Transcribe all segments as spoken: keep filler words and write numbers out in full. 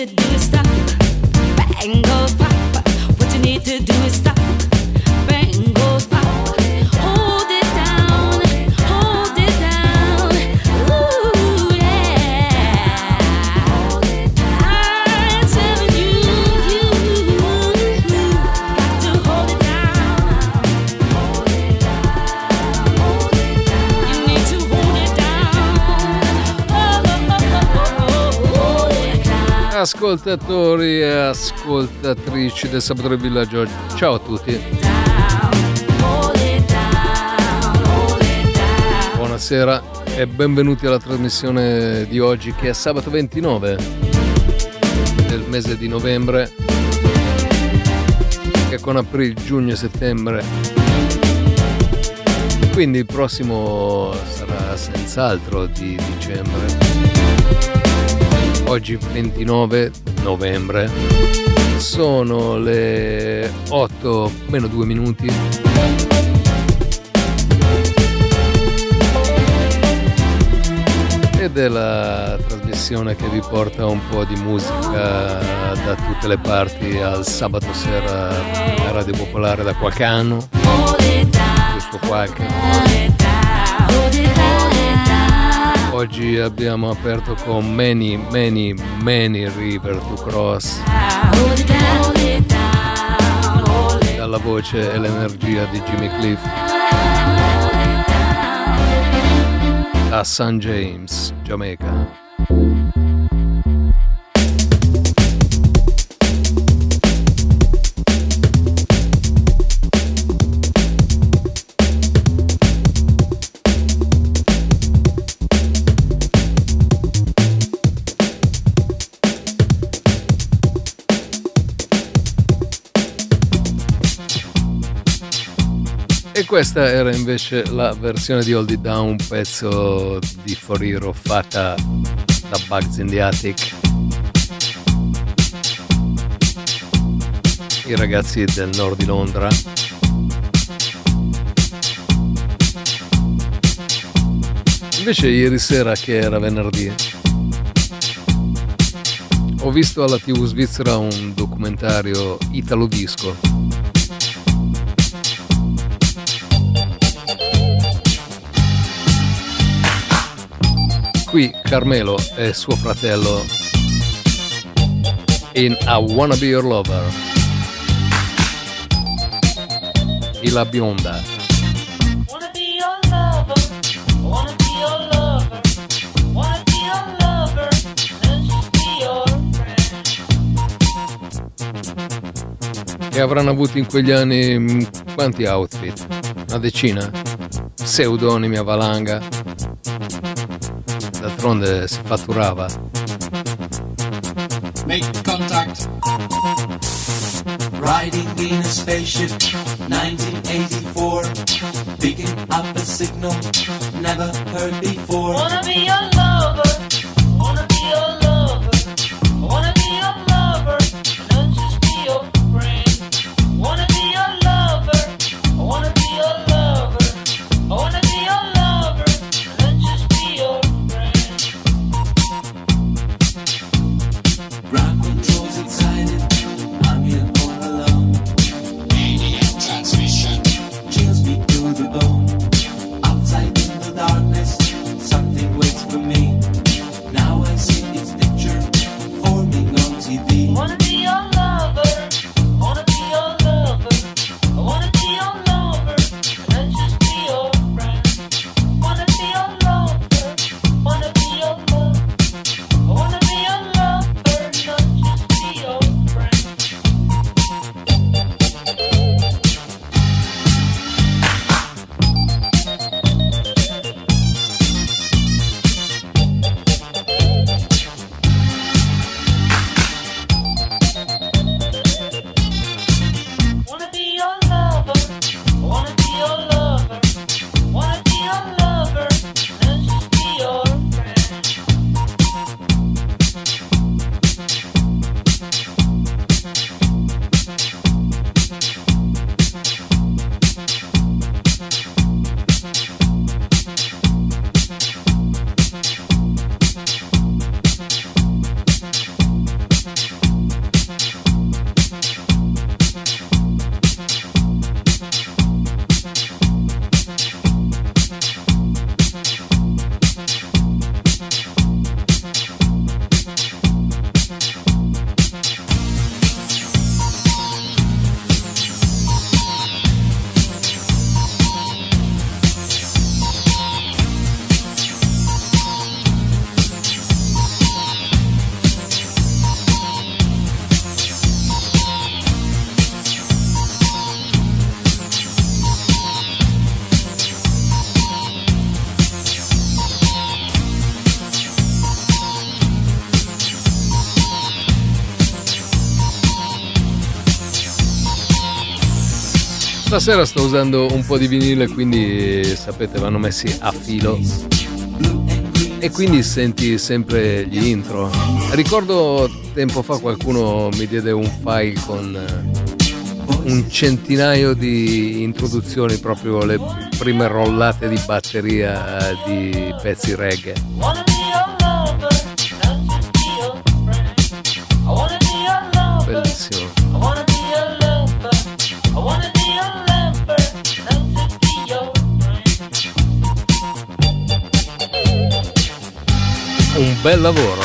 to do is stop. Bang goes pop. What you need to do is stop. Bang goes pop. Hold it down, hold it down. Ooh yeah. I'm telling you, you got to hold it down. You need to hold it down. Oh, oh, oh, oh, hold it down. Ascoltatori e ascoltatrici del Sabato del Villaggio, ciao a tutti. Buonasera e benvenuti alla trasmissione di oggi, che è sabato ventinove del mese di novembre, che con aprile, giugno e settembre, quindi il prossimo sarà senz'altro di dicembre. Oggi ventinove novembre, sono le otto meno due minuti. Ed è la trasmissione che vi porta un po' di musica da tutte le parti al sabato sera a Radio Popolare da qualche anno, giusto qualche. Oggi abbiamo aperto con Many, Many, Many River to Cross, dalla voce e l'energia di Jimmy Cliff, a Saint James, Jamaica. E questa era invece la versione di Hold It Down, un pezzo di For Hero fatta da Bugs in the Attic, i ragazzi del nord di Londra. Invece ieri sera, che era venerdì, ho visto alla tivù svizzera un documentario Italo Disco. Qui Carmelo e suo fratello in I Wanna Be Your Lover, e la bionda. Wanna be your lover, wanna be your lover, wanna be your lover, and just be your friend. E avranno avuto in quegli anni quanti outfit? Una decina? Pseudonimi a valanga. D'altronde si fatturava. Make contact. Riding in a spaceship, nineteen eighty-four. Picking up a signal, never heard before. Wanna be your lover, wanna be your lover, wanna be your lover, and just be your friend. Wanna be your lover, wanna be your lover, wanna be your lover, and just be your friend. Ground controls inside it, I'm here all alone. Maniac transmission chills me to the bone. Outside in the darkness, something waits for me. Now I see its picture forming on T V. Wanna be your lover, wanna be your lover, wanna be your lover, and just be your friend. Wanna be your lover, wanna be your lover, wanna be your lover, not just be your friend. Stasera sto usando un po' di vinile, quindi sapete vanno messi a filo e quindi senti sempre gli intro. Ricordo tempo fa qualcuno mi diede un file con un centinaio di introduzioni, proprio le prime rollate di batteria di pezzi reggae. Wanna be your lover, not just be your friend. I wanna be your lover. Bellissimo. I wanna be your lover. I wanna be your lover, not just be your friend. Un bel lavoro.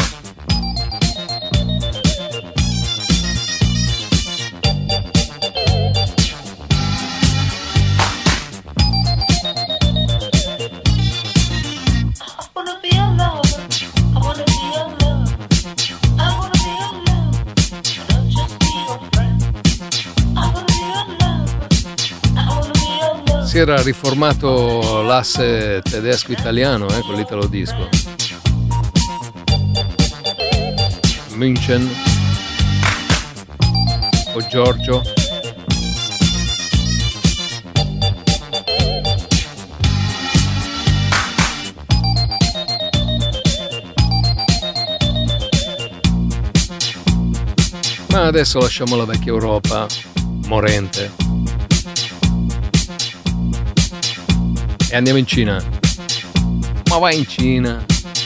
I wanna be your lover. I wanna be your lover. I wanna be your lover, not just be your friend. I wanna be your lover. I wanna be your lover. Si era riformato l'asse tedesco-italiano eh, con l'Italo Disco. München o Giorgio. Ma adesso lasciamo la vecchia Europa morente e andiamo in Cina. Ma vai in Cina.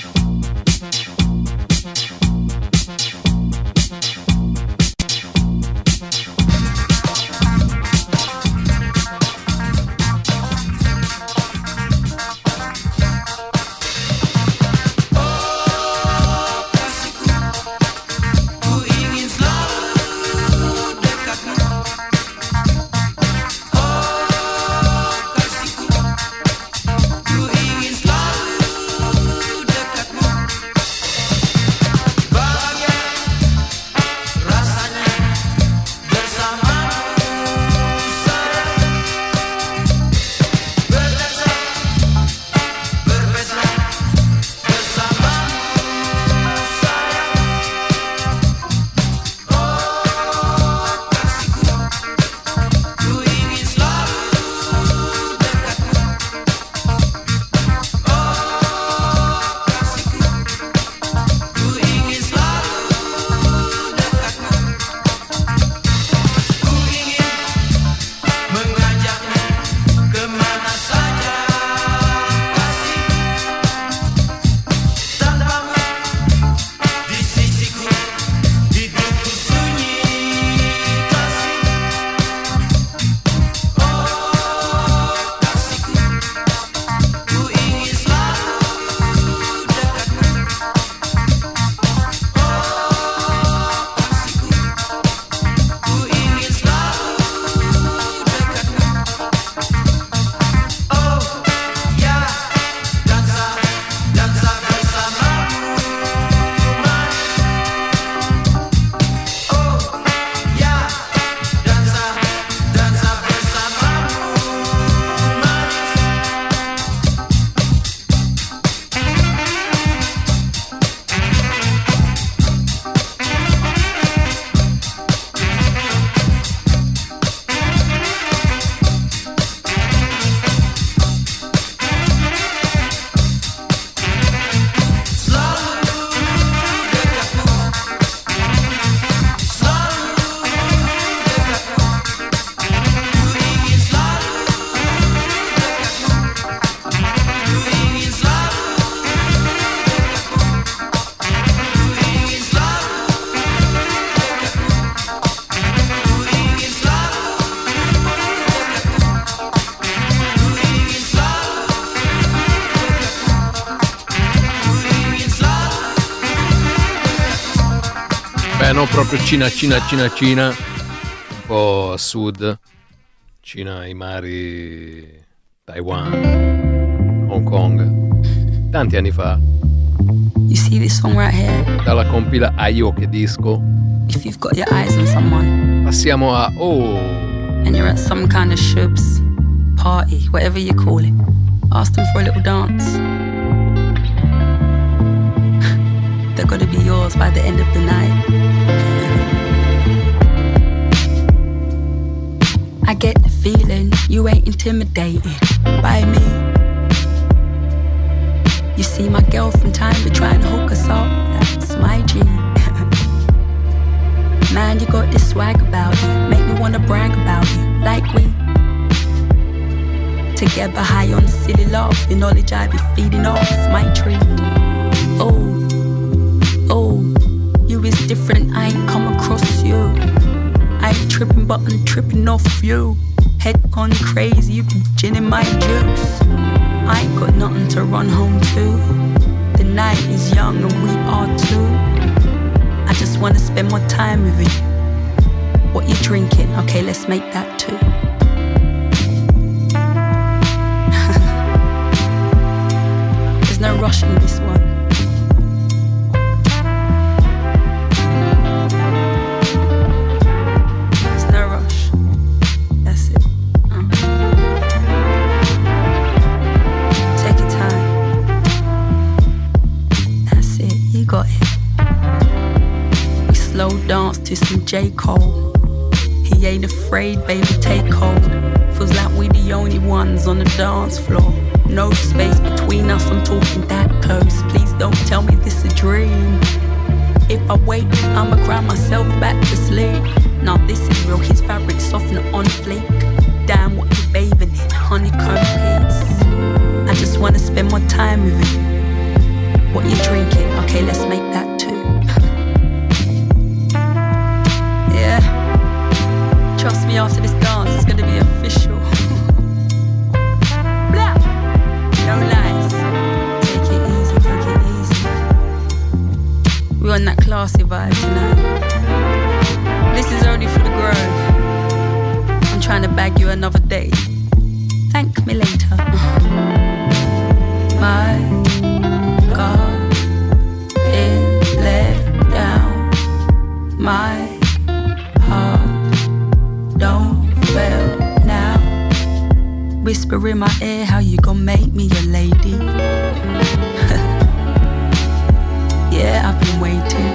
Beh, non proprio Cina, Cina, Cina, Cina, un po' a sud, Cina, i mari, Taiwan, Hong Kong, tanti anni fa. You see this song right here? Dalla compila Ayo che disco If you've got your eyes on someone passiamo a Oh, and you're at some kind of shubs, party, whatever you call it, ask them for a little dance. They're gonna be yours by the end of the night. I get the feeling intimidated by me. You see, my girl from time be trying to hook us up. That's my G. Man, you got this swag about you, make me wanna brag about you, like we together high on silly love. The knowledge I be feeding off my tree. Oh, oh, you is different, I ain't come across you. I ain't tripping but I'm tripping off you. Head gone crazy, you be gin in my juice. I ain't got nothing to run home to. The night is young and we are too. I just wanna spend more time with you. What you drinking? Okay, let's make that too. There's no rush in this one. There's no rush. That's it. Uh. Take your time. That's it. You got it. We slow dance to some J. Cole. He ain't afraid, baby, take hold. Feels like we the only ones on the dance floor. No space between us, I'm talking that close. Please don't tell me this a dream. If I wait, I'ma cry myself back to sleep. Now this is real, his fabric softener on fleek. Damn, what you bathing in, honeycomb piece. I just wanna spend more time with you. What you drinking? Okay, let's make that too. Yeah. Trust me, after this dance, it's gonna be official. Blah! No lies. Take it easy, take it easy. We're on that classy vibe tonight. This is only for the grove. I'm trying to bag you another day. Thank me later. My God, in let down. My heart don't fail now. Whisper in my ear how you gon' make me your lady. Yeah, I've been waiting.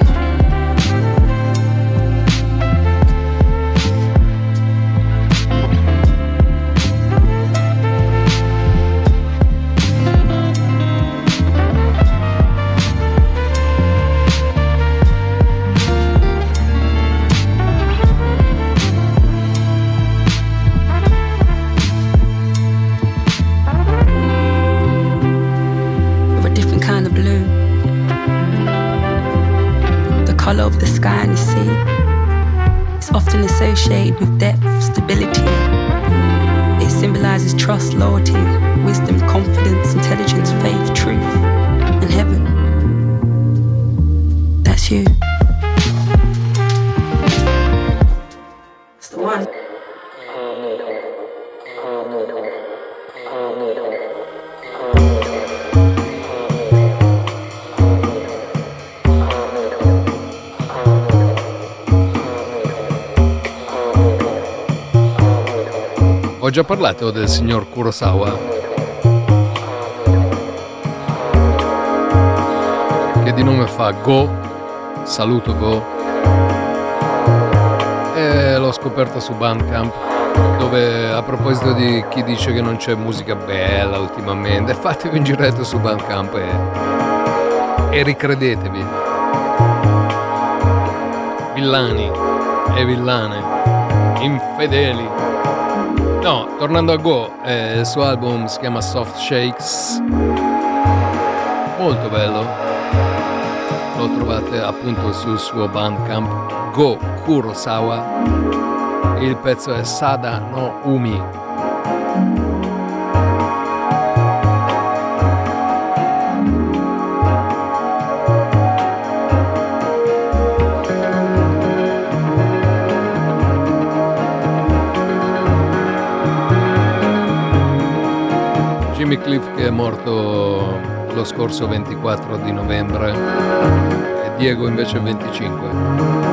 Colour of the sky and the sea. It's often associated with depth, stability. It symbolises trust, loyalty, wisdom, confidence, intelligence, faith, truth, and heaven. That's you. It's the one. Ho già parlato del signor Kurosawa, che di nome fa Go, saluto Go, e l'ho scoperto su Bandcamp, dove, a proposito di chi dice che non c'è musica bella ultimamente, fatevi un giretto su Bandcamp e, e ricredetevi. Villani e villane, infedeli. No, tornando a Go, eh, il suo album si chiama Soft Shakes, molto bello, lo trovate appunto sul suo Bandcamp, Go Kurosawa, il pezzo è Sada no Umi. Jimmy Cliff, che è morto lo scorso ventiquattro di novembre, e Diego invece il venticinque.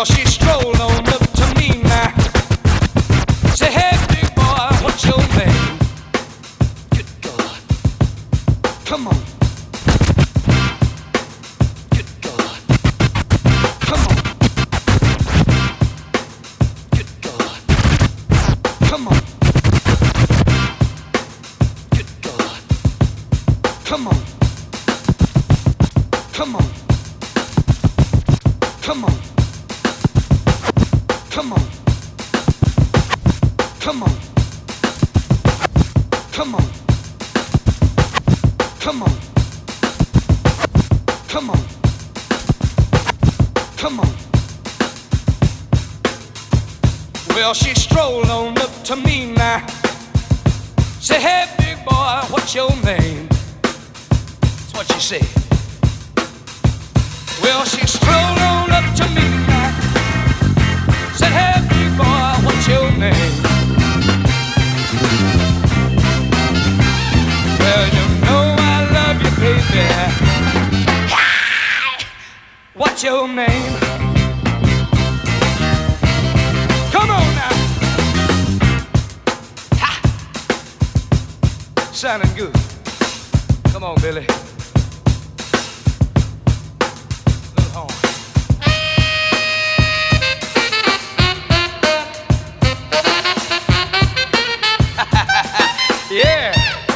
Well, she strolled on up to me now. Say, hey, big boy, what's your name? Good God. Come on. Good God. Come on. Good God. Come on. Good God. Come on. Come on. Come on. Come on. Come on. Come on. Come on. Come on. Come on. Well, she strolled on up to me now. Say, hey, big boy, what's your name? That's what she said. Well, she strolled on up to me now. Said, hey, big boy, what's your name? Well, you know I love you, baby. What's your name? Come on now. Ha! Sounding good. Come on, Billy. Little horn. Yeah.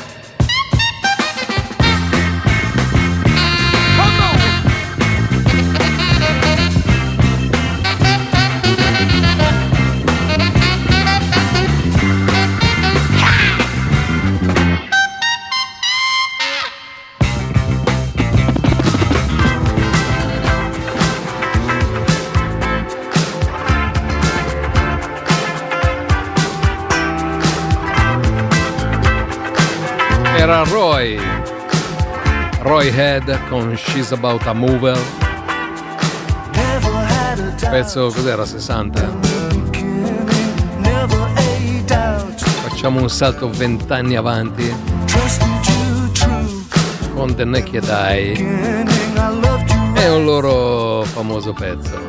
Come on. Era Roy Roy Head con She's About a Mover. Pezzo cos'era, sessanta? Facciamo un salto vent'anni avanti con The Naked Eye e un loro famoso pezzo.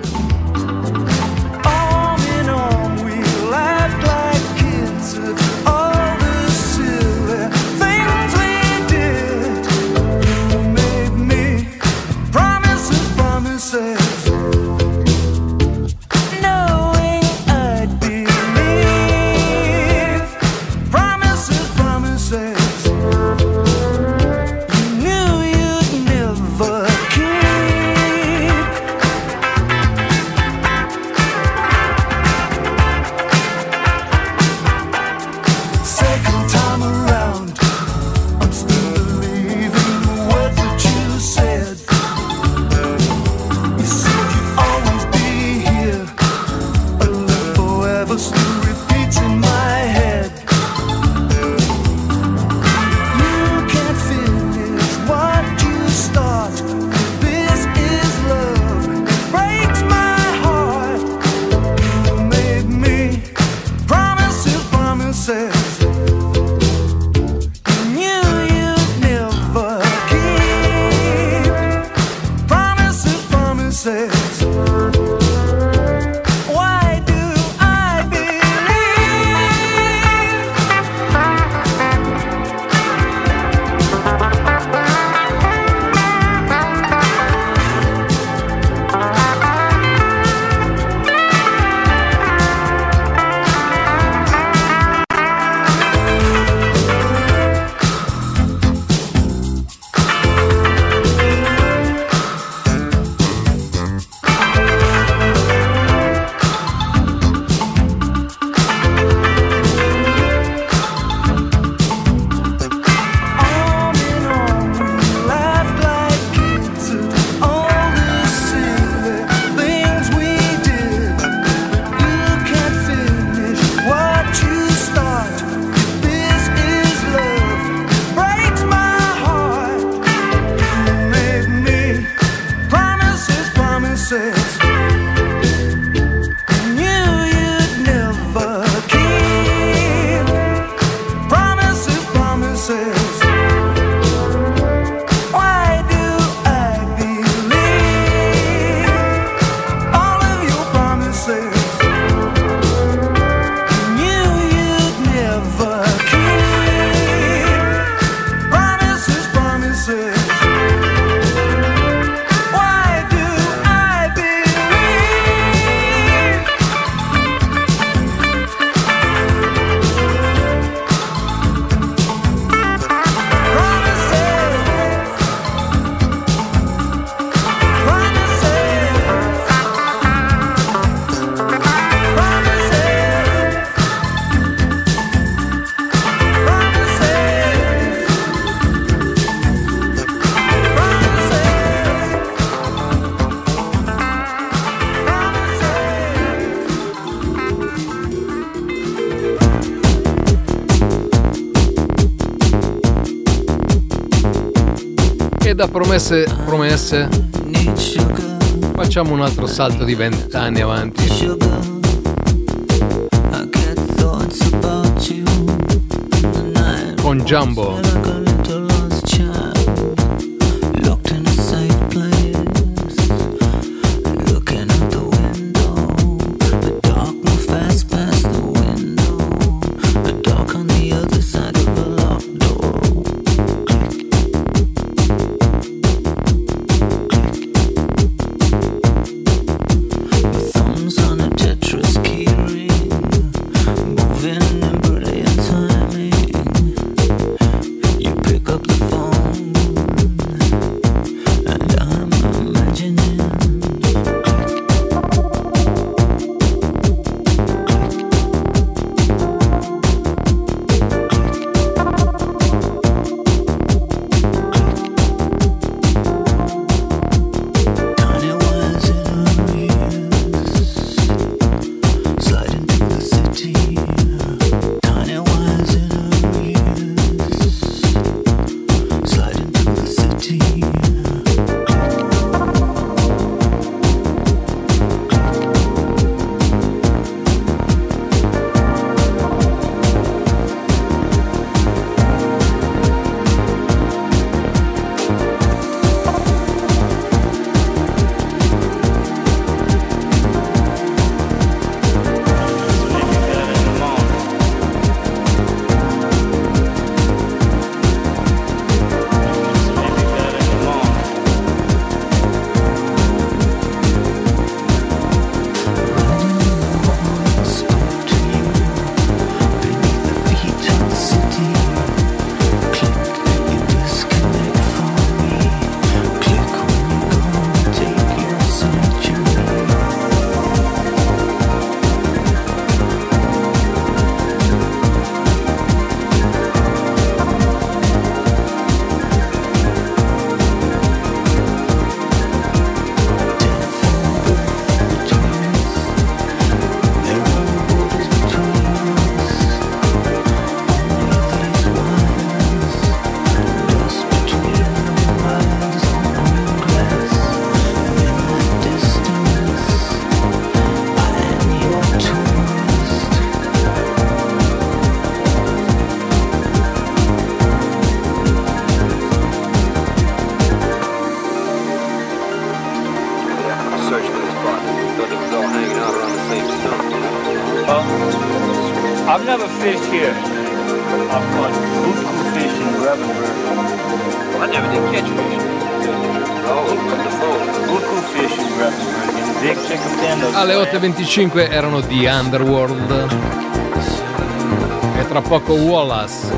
da promesse promesse facciamo un altro salto di vent'anni avanti. Con Jumbo. I've never fished here. I've caught buku fish in Gravenberg. I never did catch fish. Oh, wonderful. Buku fish in Gravenberg. In big chicken tenders. Alle otto e venticinque erano The Underworld. E tra poco Wallace.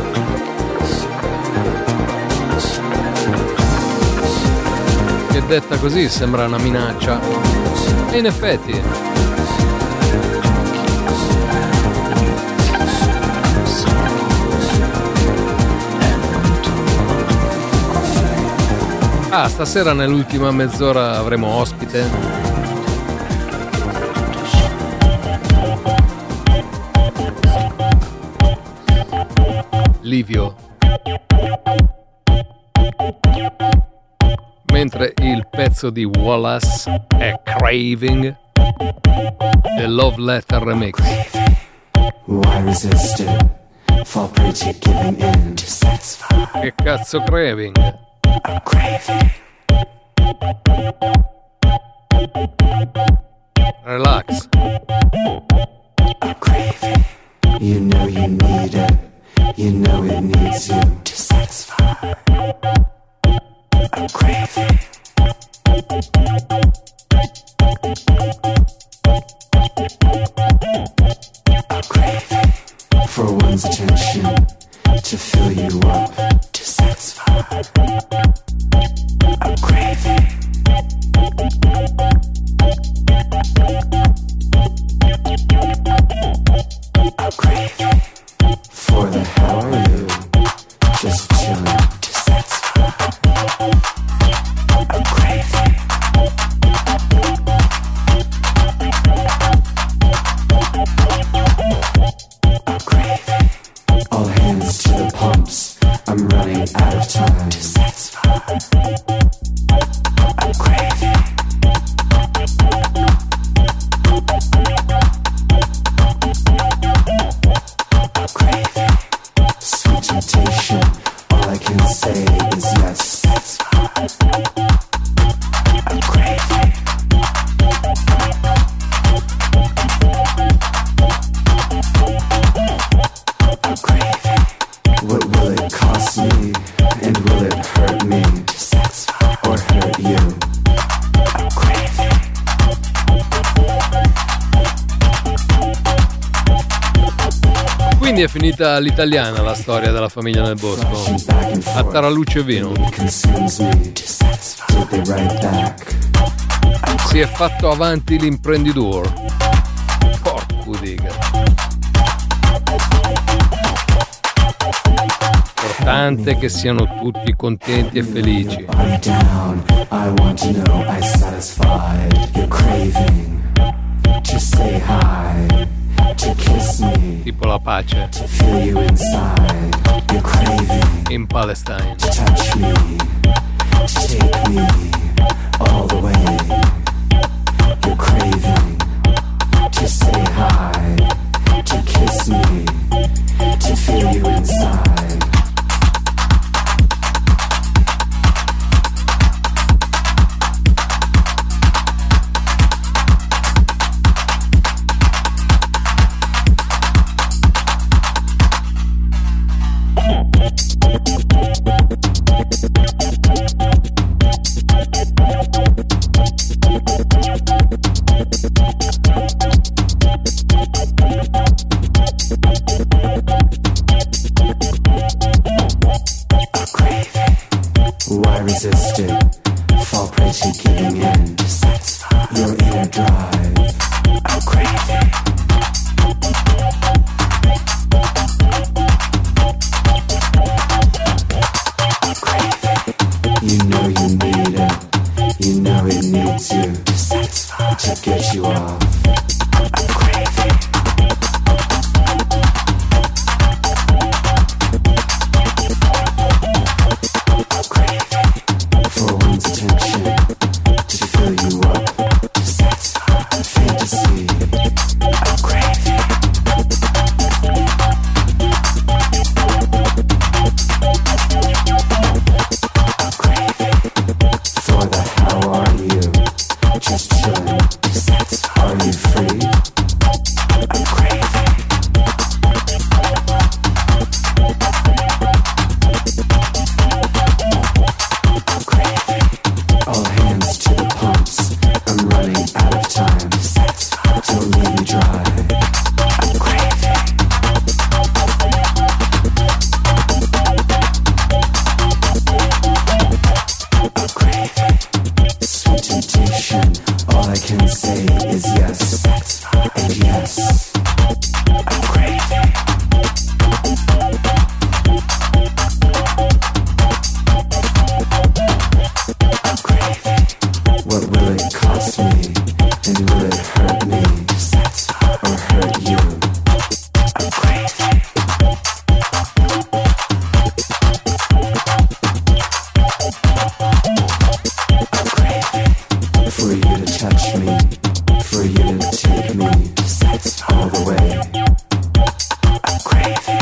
Che detta così sembra una minaccia. E in effetti. Ah, stasera nell'ultima mezz'ora avremo ospite. Livio. Mentre il pezzo di Wallace è Craving, The Love Letter Remix. Why resist it? Fall prey to giving in to satisfy. Che cazzo Craving? I'm craving. Relax. I'm craving. You know you need it. You know it needs you to satisfy. I'm craving. I'm craving for one's attention, to fill you up, to satisfy. I'm craving. I'm craving for the how are you, just chilling to satisfy. I'm craving. I'm craving. All hands to the pumps. I'm running out of time to satisfy. Sweet temptation, all I can say is yes. I'm crazy. I'm crazy. What will it cost me? And will it hurt me? Or hurt you? I'm crazy. Quindi è finita all'italiana la storia della famiglia nel bosco. A tarallucce e vino. Si è fatto avanti l'imprenditore. Porco dica. Importante che siano tutti contenti e felici. Tipo la pace in Palestine. Touch me, take me all the way. You're craving to say hi, to kiss me, to feel you inside. Why resist it? Fall prey to giving in. Your inner drive. I'm crazy. I'm crazy. You know you need it. You know it needs you to get you off. I'm crazy. For one's attention, to fill you up, fantasy. I'm crazy. I'm crazy. For the how are you? Just chilling. Are you free? I'm crazy. I'm crazy. All hands to the pumps. I'm running out of time. Don't leave me dry. I'm crazy. I'm crazy. Sweet temptation. All I can say is yes. And yes. I'm crazy. I'm crazy. What will it cost me? And will it hurt me? Or hurt you? I'm crazy. I'm crazy. For you to touch me, for you to take me all the way. I'm crazy.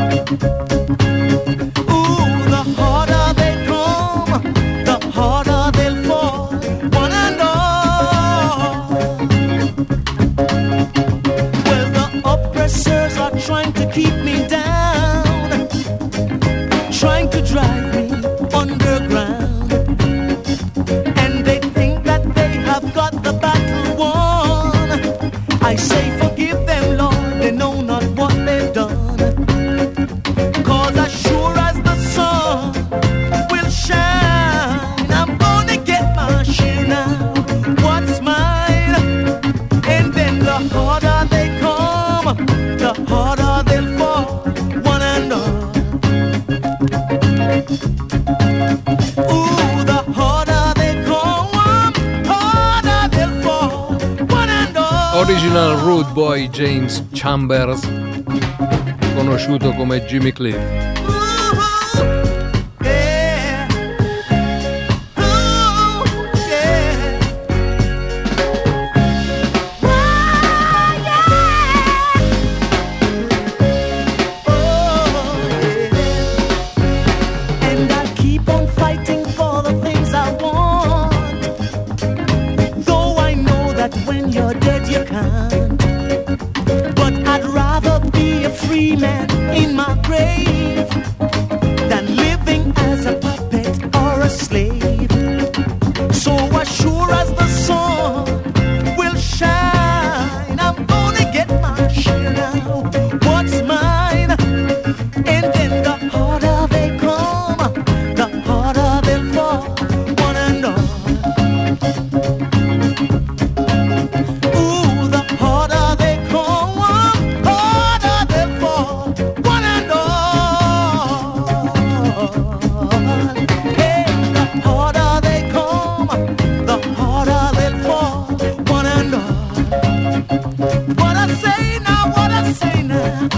Ooh, the harder they come, the harder they'll fall, one and all. Well, the oppressors are trying to keep me down, trying to drive me underground, and they think that they have got the battle won. I say forgive them, Lord, they know not what they've done. Cause as sure as the sun will shine, I'm gonna get my share now, what's mine. And then the harder they come, the harder they'll fall, one and all. Ooh, the harder they come, harder they'll fall, one and all. Original Rude Boy James Chambers, conosciuto come Jimmy Cliff. And I keep on fighting for the things I want, though I know that when you're dead you can't. But I'd rather be a free man in my grave than living as a puppet or a slave. So as sure as the sun will shine, I'm gonna get my share now, what's mine. And then the harder they come, the harder they'll fall, one and all. Ooh, the harder they come, harder they'll fall, one and all. Hey, the harder they come, the harder they'll fall, one and all. What I say now, what I say now.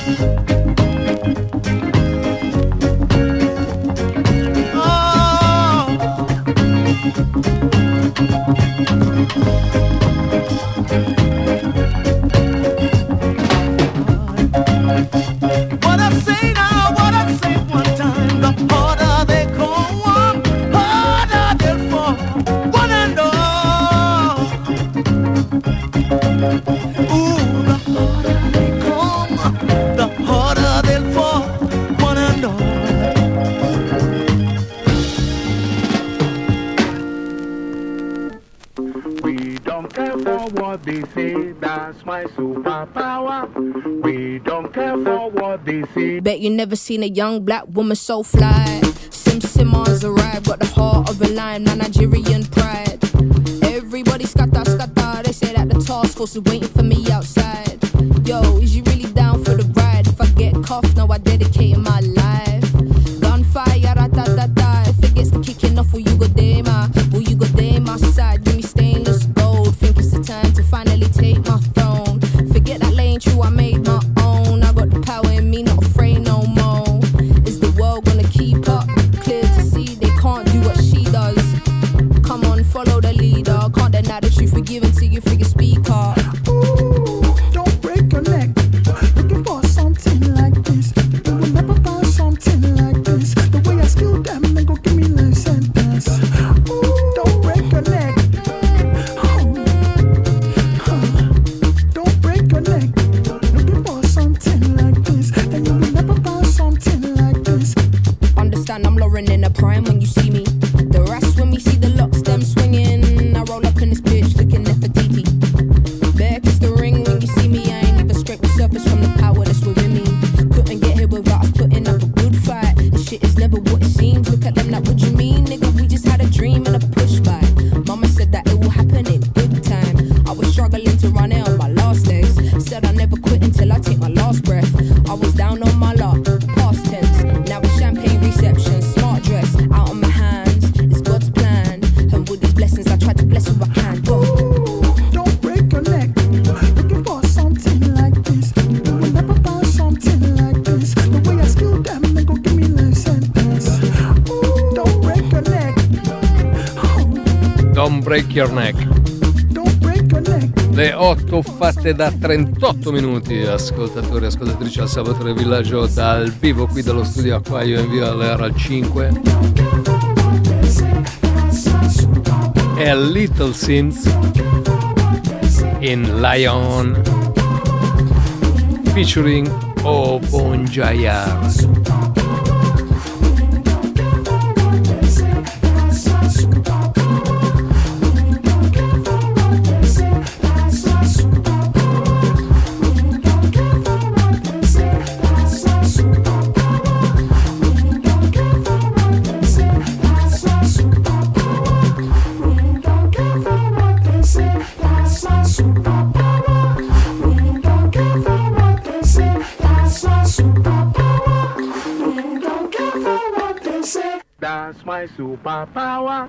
What I say now, what I say one time, the harder they come, harder they'll fall, one and all. Ooh, the harder they come, the harder they'll fall, one and all. We don't care for what they say, that's my superpower. We don't care for what they say. Bet you never seen a young black woman so fly. Sim Simmons arrived, got the heart of a lion, my Nigerian pride. Everybody scatter, scatter, they say that the task force is waiting for me outside. Yo, is you really down for the ride? If I get cuffed, now I dedicate my life. Gunfire, ra-ta-ta-ta, if it gets the kicking off, will you go there, ma? Will you go there, my side? Give me stainless gold, think it's the time to finally take my throne. Forget that lane, true, I made my own. I got the power in me, not afraid no more. Is the world gonna keep up? Clear to see they can't do what she does. Come on, follow the leader. Can't deny the truth, forgive until you figure speak up. Ooh, don't break your neck. Looking for something like this. You will never find something like this. The way I skill them, they gon' give me life sentence. Ooh, don't break your neck. Oh, huh. Don't break your neck. Looking for something like this, and you will never find something like this. Understand I'm Lauren in a prime when you see me. The rest when we see the locks, them swinging. I roll up in this bitch looking Nefertiti. Bear kiss the ring when you see me. I ain't even scrape the surface from the power that's within me. Couldn't get here without us putting up a good fight. This shit is never what it seems. Look at them like, what you mean, nigga? We just had a dream and a push by. Mama said that it will happen in good time. I was struggling to run it on my last legs. Said I never quit until I take my last breath. I was down on my luck, past tense. Now it's champagne reception, smart dress, out on my hands. It's God's plan. And with these blessings, I try to bless who I can. Go. Don't break your neck. Looking for something like this. You will never find something like this. The way I skill them, they gon' give me life sentence. Ooh, don't break your neck. Oh, Don't break your neck. don't break your neck. Le otto fatte da trentotto minuti, ascoltatori e ascoltatrici al Salvatore Villaggio dal vivo qui dallo studio Acquaio in via Leara cinque. E Little Sims in Lion featuring O Bon Jayar. That's my superpower.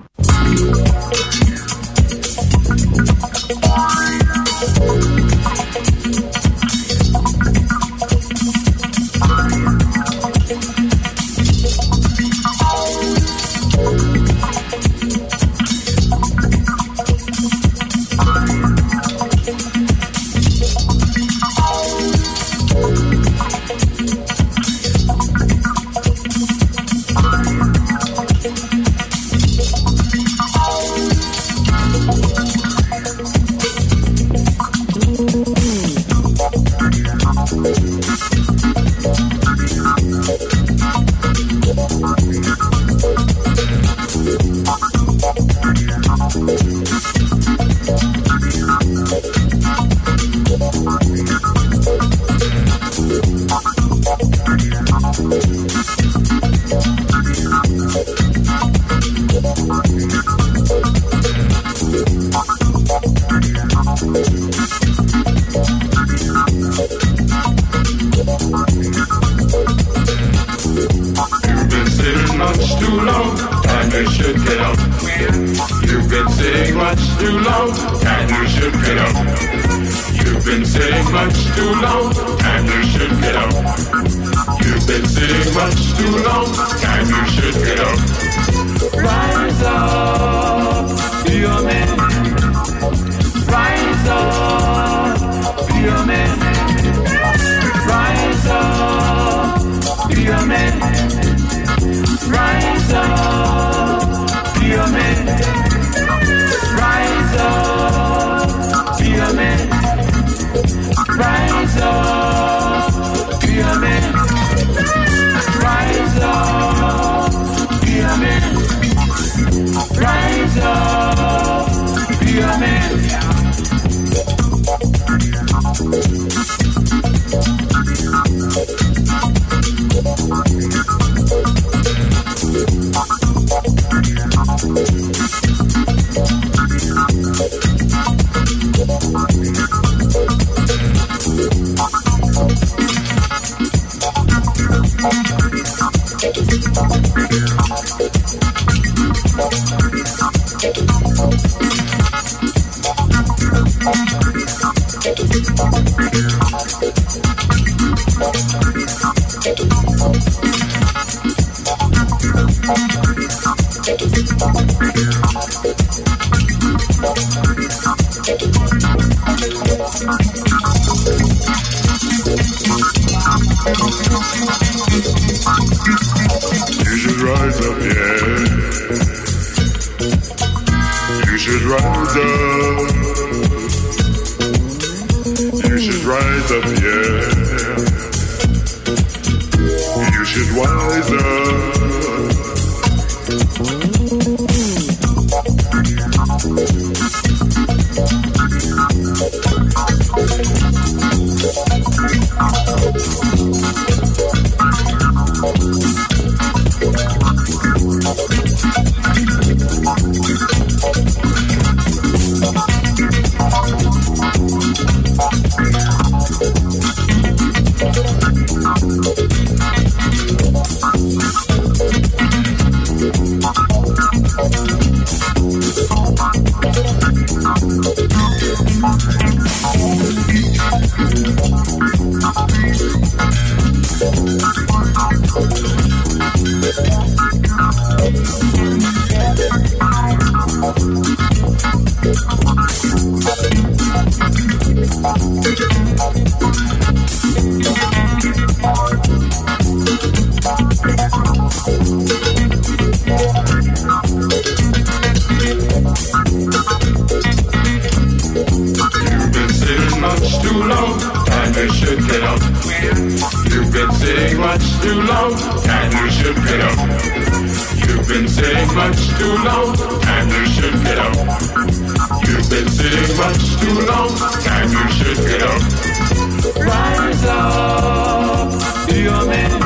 much too long, and you should get up. You've been sitting much too long, and you should get up. You've been sitting much too long, and you should get up. Rise up, be a man.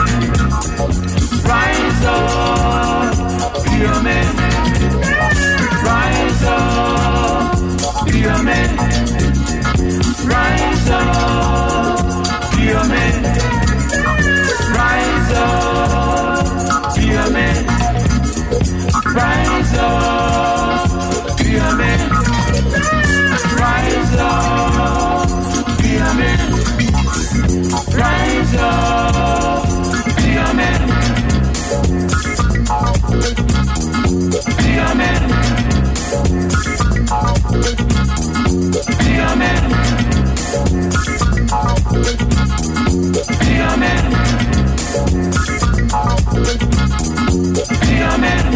Rise up, be a man. Rise up, be a man. Rise up, be a man. Rise up, be a man. Rise up, be a man. Rise up, be a man. Rise up, be a man. Be a man. Be a man. Be a man. Be a man.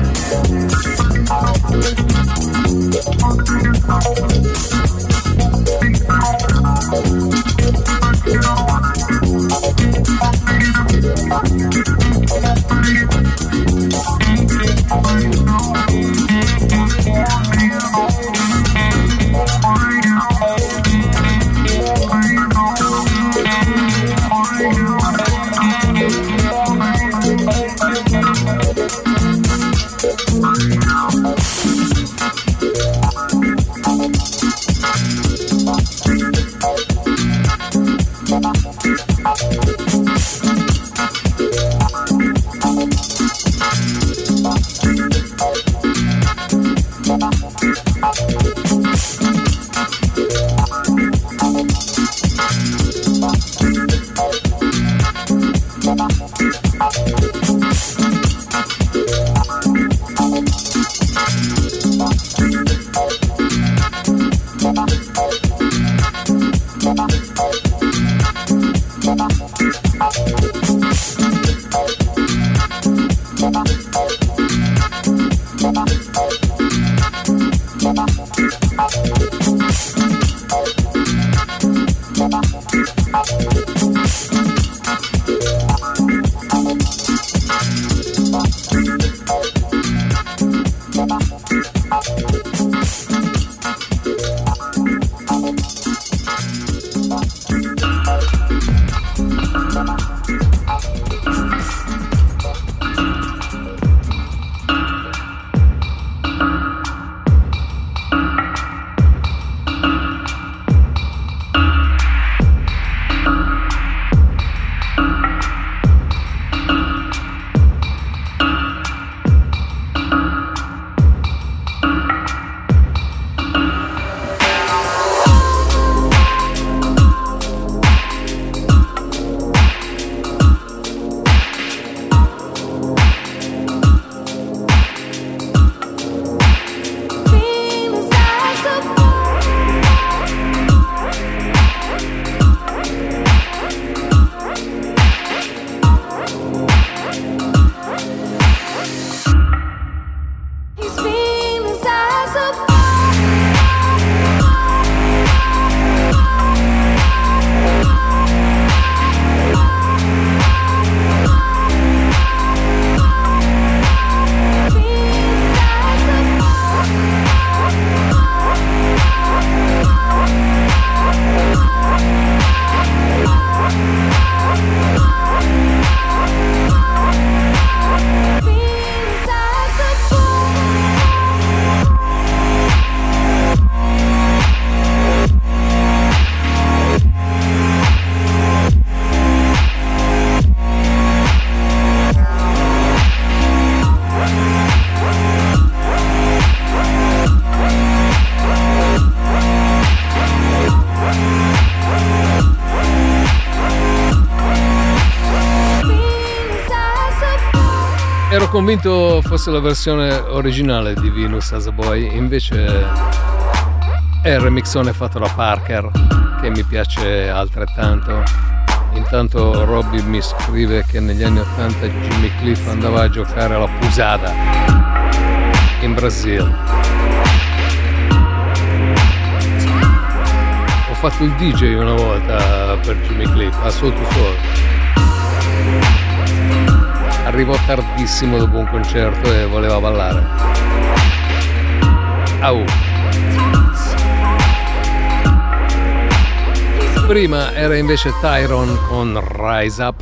Ero convinto fosse la versione originale di Venus as a Boy, invece è il remixone fatto da Parker, che mi piace altrettanto. Intanto Robby mi scrive che negli anni ottanta Jimmy Cliff andava a giocare alla Pusada in Brasile. Ho fatto il D J una volta per Jimmy Cliff a Soul to Soul. arrivò tardissimo dopo un concerto e voleva ballare. Au. Prima era invece Tyron con Rise Up.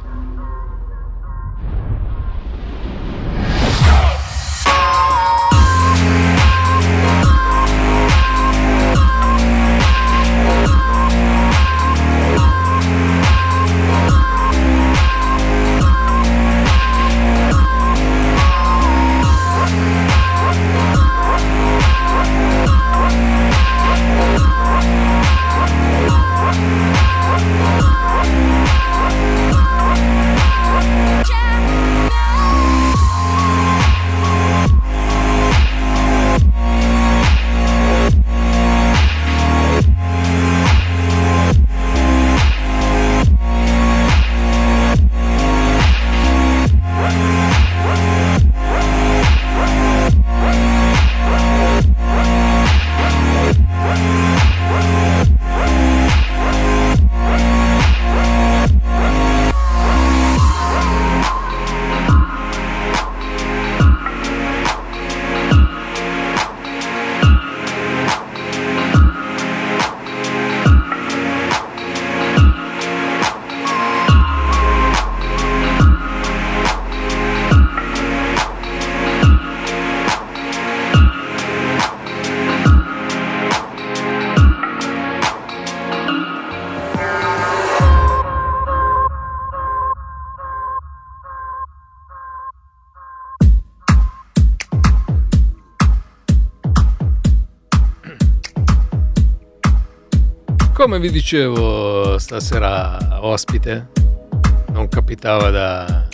Come vi dicevo, stasera ospite, non capitava da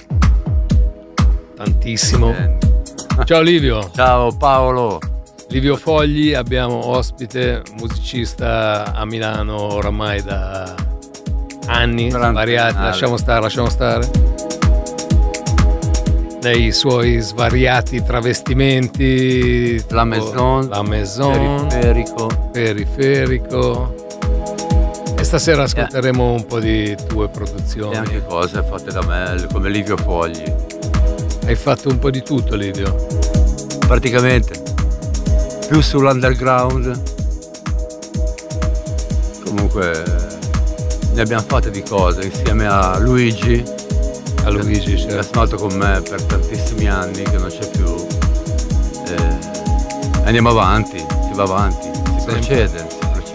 tantissimo. Ciao Livio. Ciao Paolo. Livio Fogli, abbiamo ospite, musicista a Milano oramai da anni, svariati, lasciamo stare, lasciamo stare. Nei suoi svariati travestimenti, La Maison, La Maison, Periferico. Periferico. E stasera ascolteremo un po' di tue produzioni. E anche cose fatte da me, come Livio Fogli. Hai fatto un po' di tutto, Livio? Praticamente. Più sull'underground. Comunque ne abbiamo fatte di cose insieme a Luigi. A Luigi, certo. Che ha suonato con me per tantissimi anni, che non c'è più. E andiamo avanti, si va avanti, si Sempre. procede.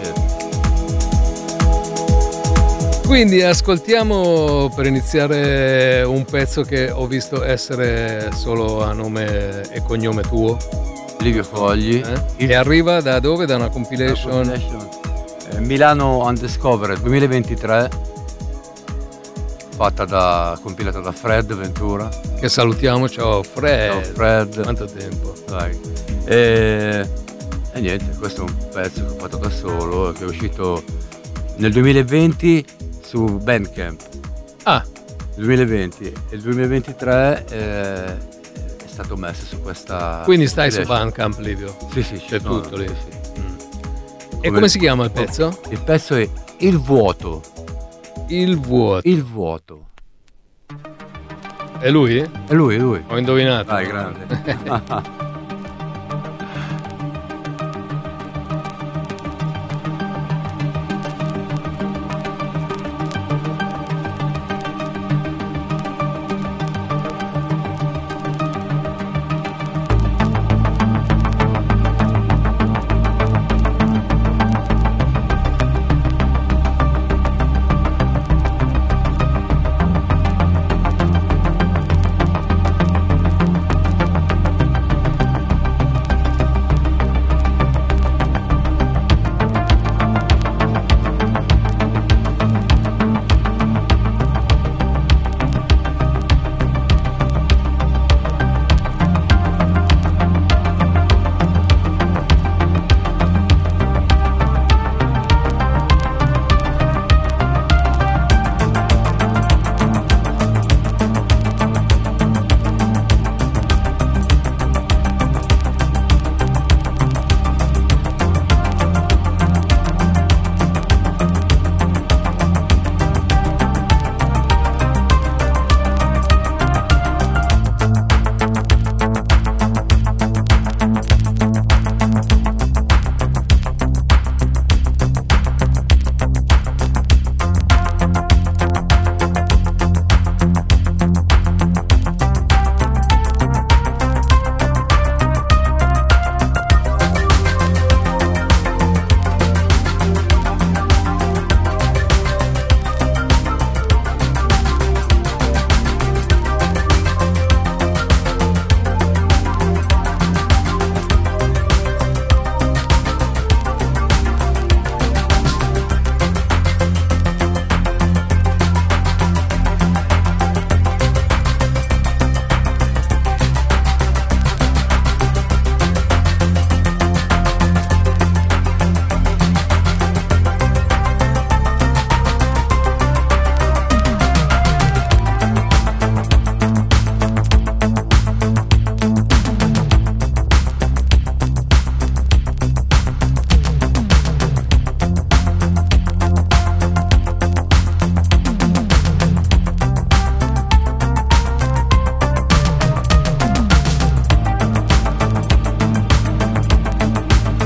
Quindi ascoltiamo per iniziare un pezzo che ho visto essere solo a nome e cognome tuo. Livio Fogli. Eh? E arriva da dove? Da una compilation? Una compilation. Eh, Milano Undiscovered duemilaventitré, fatta da, compilata da Fred Ventura. Che salutiamo, ciao Fred. Ciao Fred. Quanto tempo. Dai. E, e niente, questo è un pezzo che ho fatto da solo, che è uscito nel duemilaventi su Bandcamp. Ah. duemilaventi e il duemilaventitré eh, è stato messo su questa. Quindi stai su Bandcamp, Livio? Sì, sì, c'è no, tutto lì. Sì, sì. Mm. E come si chiama il pezzo? Il pezzo è Il Vuoto. Il Vuoto. Il Vuoto. È lui? È lui, è lui. Ho indovinato. Dai, grande.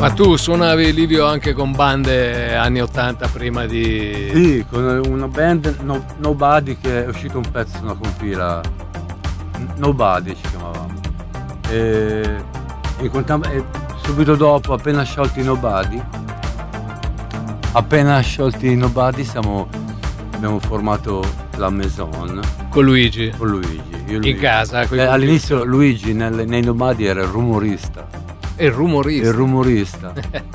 Ma tu suonavi, Livio, anche con bande anni ottanta prima di... Sì, con una band, no, Nobody, che è uscito un pezzo, una compila, Nobody ci chiamavamo. E, e, contam- e subito dopo, appena sciolti Nobody, appena sciolti Nobody siamo, abbiamo formato la Maison. Con Luigi? Con Luigi. Io Luigi. In casa? Eh, all'inizio Luigi nel, nei Nobody era il rumorista. E il rumorista? Il rumorista.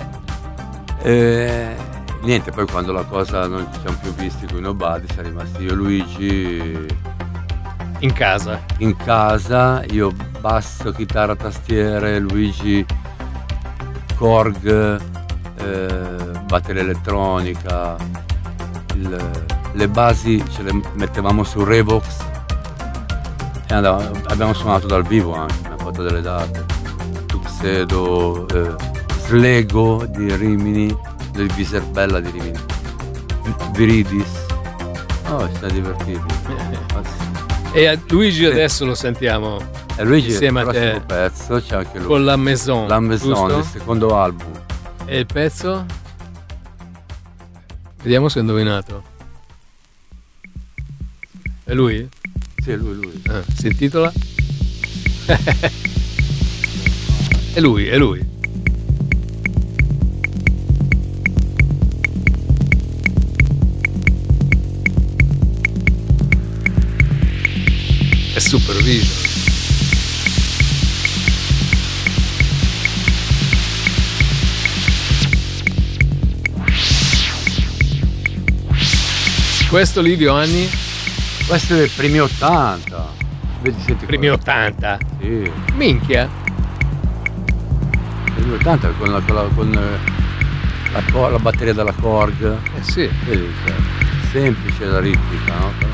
E, niente, poi quando la cosa non ci siamo più visti con i Nobody, siamo rimasti io e Luigi in casa. In casa, io basso, chitarra, tastiere, Luigi Korg, eh, batteria elettronica, il, le basi ce le mettevamo su Revox e andavamo, abbiamo suonato dal vivo anche, abbiamo fatto delle date. Tuxedo, eh, Slego di Rimini, del Viserbella di Rimini, Viridis. Oh, si sta divertiti. E Luigi adesso lo sentiamo e Luigi insieme il a te pezzo c'è anche lui. Con la Maison. La Maison, giusto? il secondo album. E il pezzo? Vediamo se ho indovinato. È lui? Sì, è lui, lui. Ah, si intitola? È lui, è lui. È Supervision. Questo, Livio, anni? Questo è i primi ottanta. Vedi, senti primi qua. ottanta? Sì. Minchia. Primi ottanta con la, con la, con la, la, la batteria della Korg. Eh sì. Vedi, cioè, semplice la ritmica, no? Però.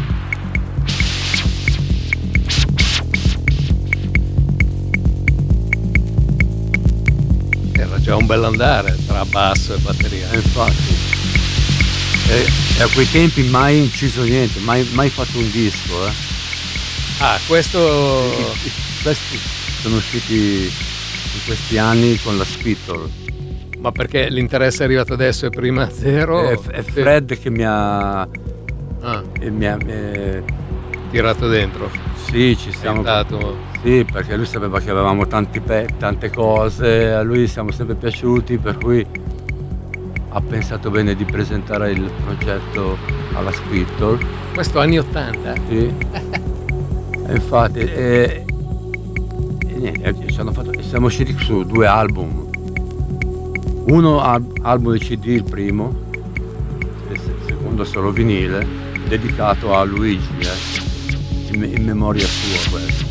Era già un bell'andare tra basso e batteria. Eh, infatti. E, e a quei tempi mai inciso niente, mai, mai fatto un disco, eh. Ah, questo... Questi sono usciti in questi anni con la Spittle. Ma perché l'interesse è arrivato adesso e prima zero? È, è Fred che mi ha... Ah. E mi ha... Mi... tirato dentro? Sì, ci siamo... Aiutato. Sì, perché lui sapeva che avevamo tanti pe- tante cose, a lui siamo sempre piaciuti, per cui ha pensato bene di presentare il progetto alla Spittle. Questo anni ottanta? Sì. E infatti, e, e niente, ci hanno fatto, siamo usciti su due album. Uno al- album di C D, il primo, e il secondo solo vinile, dedicato a Luigi, eh, in, in memoria sua questo.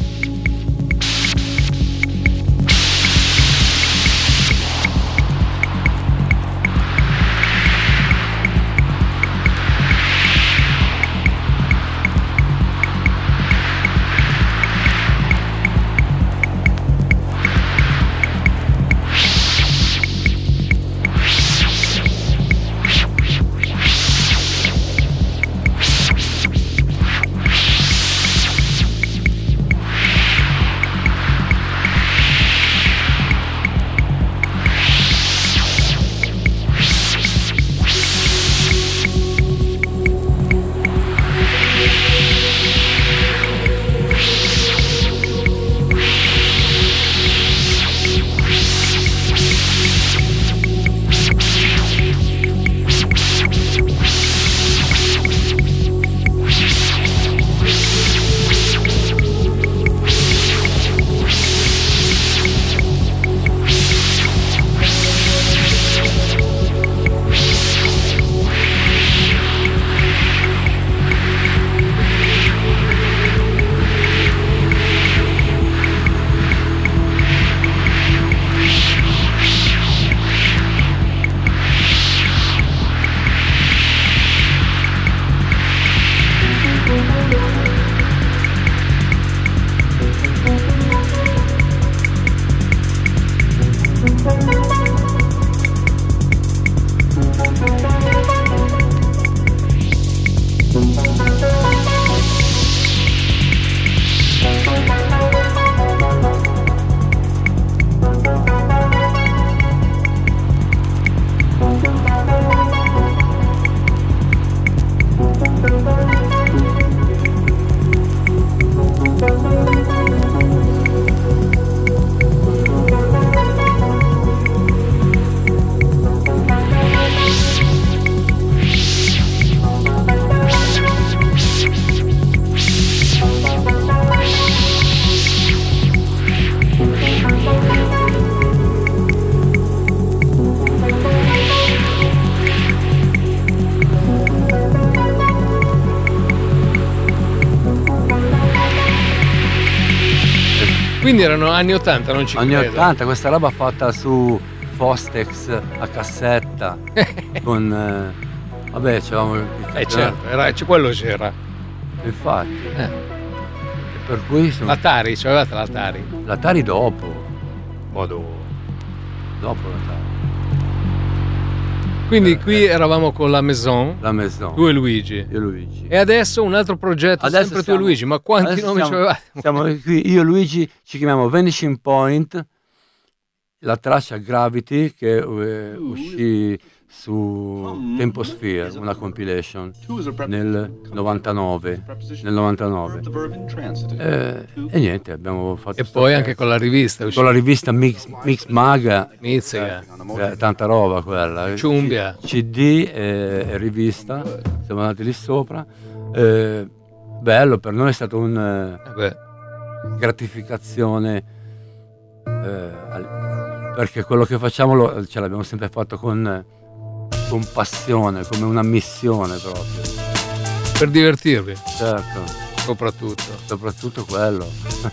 Quindi erano anni ottanta, non ci Anni credo. ottanta, questa roba fatta su Fostex a cassetta con eh, vabbè, c'avevamo il Eh certo, era, c- quello c'era. infatti. Eh. Per cui sono... L'Atari, c'avevate l'Atari? L'Atari dopo. Modo. Dopo l'Atari. Quindi qui eravamo con la Maison. La Maison. Tu e Luigi. Io e Luigi. E adesso un altro progetto, Adesso sempre stiamo- tu e Luigi, ma quanti adesso nomi stiamo- c'avevate? Siamo qui, io e Luigi ci chiamiamo Vanishing Point, la traccia Gravity che eh, uscì su Temposphere, una compilation nel novantanove. Nel novantanove. Eh, e niente, abbiamo fatto. E poi anche con la rivista. Con la rivista Mix, Mix Maga. Mizzica. Eh, tanta roba quella. Ciumbia. C D e, e rivista, siamo andati lì sopra. Eh, bello, per noi è stato un eh, gratificazione eh, al- perché quello che facciamo lo, ce l'abbiamo sempre fatto con, con passione, come una missione proprio. Per divertirvi. Certo. Soprattutto. Soprattutto quello.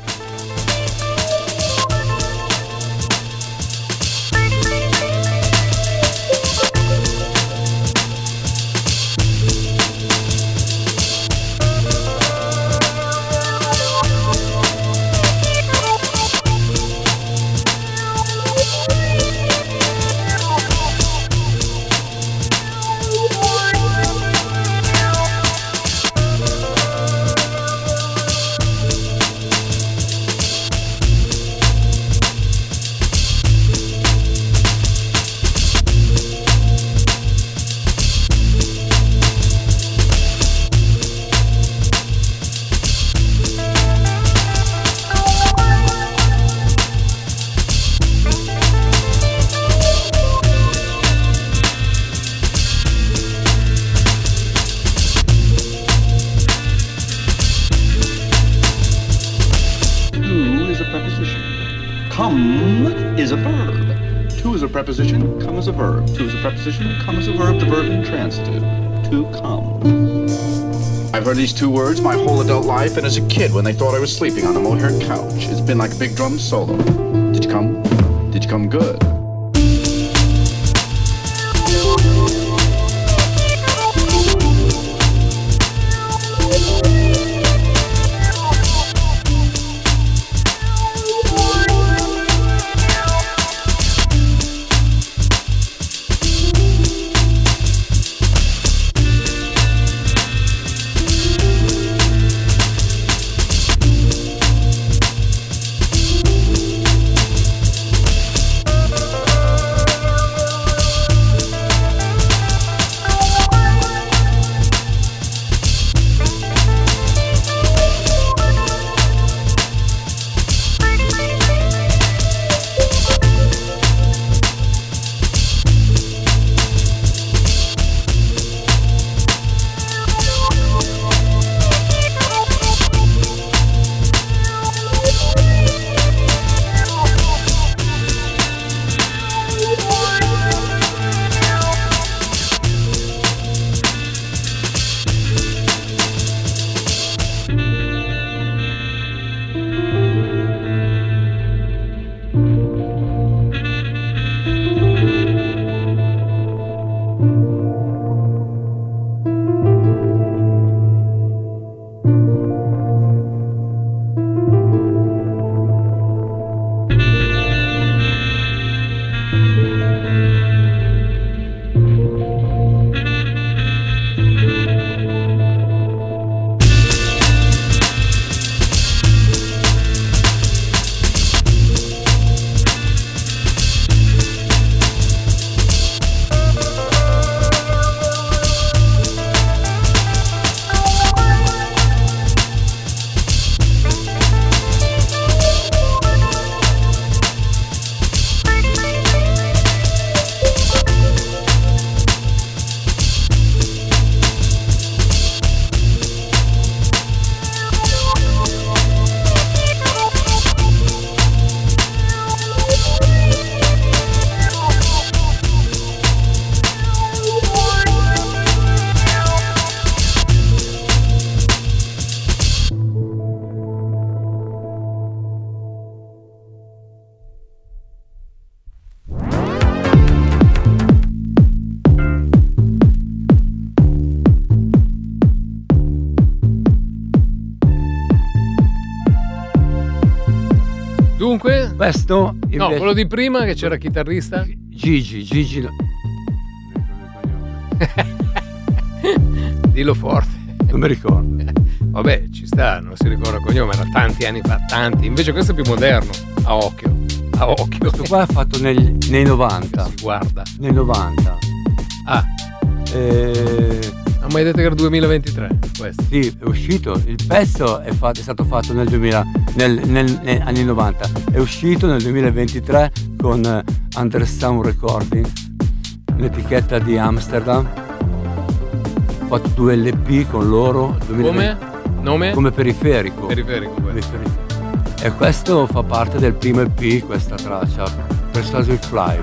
To is a preposition. Come is a verb. To is a preposition, come is a verb. To is a preposition, come is a verb, the verb intransitive. To come. I've heard these two words my whole adult life, and as a kid when they thought I was sleeping on a mohair couch. It's been like a big drum solo. Did you come? Did you come good? Dunque? Questo invece... No, quello di prima che c'era chitarrista? Gigi, Gigi. Dillo forte. Non mi ricordo. Vabbè, ci sta, non si ricorda il cognome, era tanti anni fa, tanti. Invece questo è più moderno, a occhio. A occhio. Questo qua è fatto nel, nei novanta. Si guarda. Nel novanta. Ah. Eh... Non mi hai detto che era duemilaventitré questo? Sì, è uscito. Il pezzo è, fatto, è stato fatto nel duemila, nel, nel, negli anni novanta. È uscito nel duemilaventitré con uh, Undersound Recording, un'etichetta di Amsterdam. Ho fatto due L P con loro. duemilaventi Come? Nome? Come Periferico. Periferico questo. Periferico. E questo fa parte del primo E P, questa traccia, Persuasive Fly.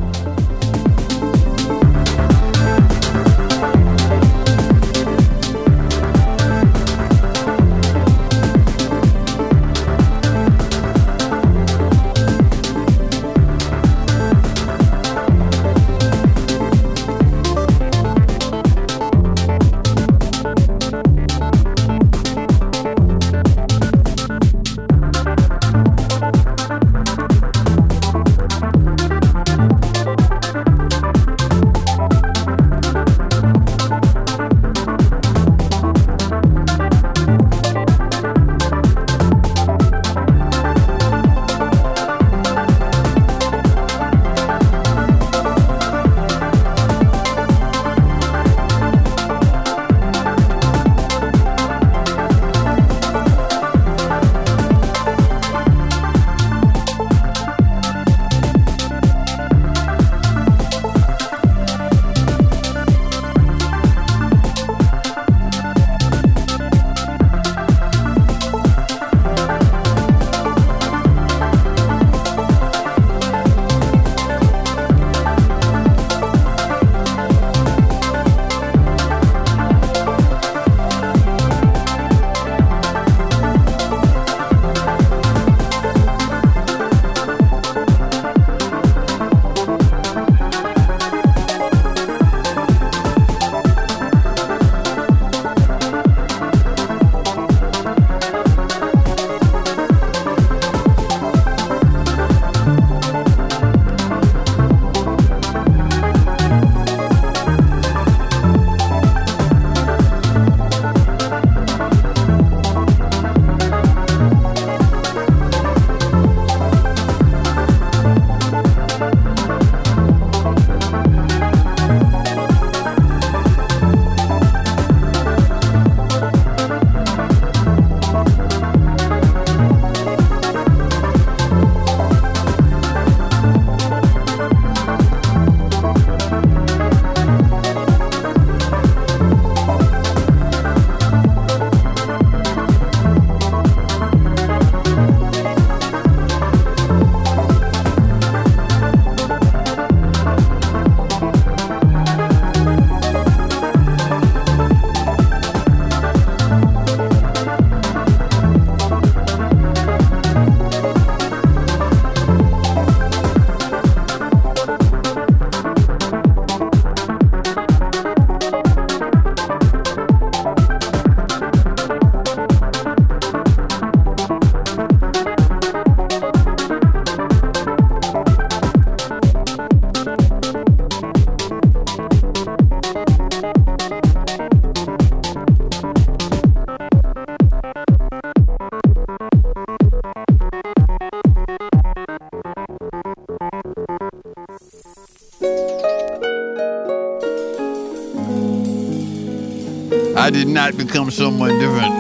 I did not become someone different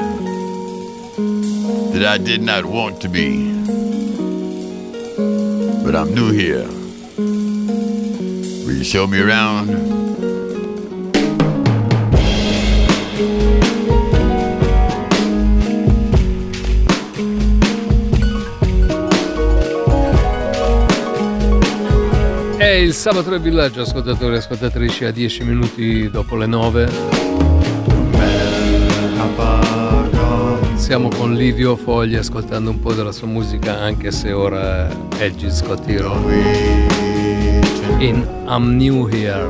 that I did not want to be. But I'm new here. Will you show me around? È il Sabato del Villaggio, ascoltatori e ascoltatrici, a dieci minuti dopo le nove. Siamo con Livio Fogli ascoltando un po' della sua musica, anche se ora è Edgy Scott Hero in I'm New Here.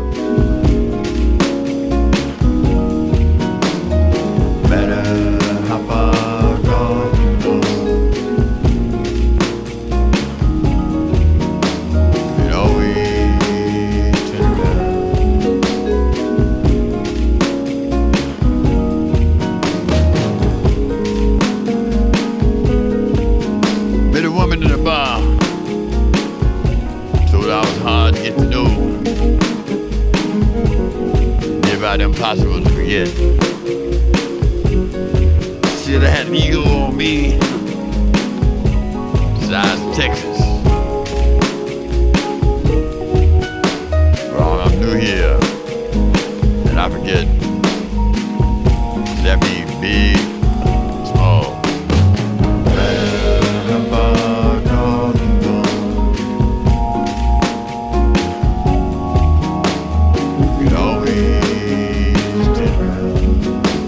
bar. So that was hard to get to know. Never had impossible to forget. Should have had an eagle on me. Size of Texas. Wrong, I'm new here. And I forget. Does that mean big, small? It always turn around.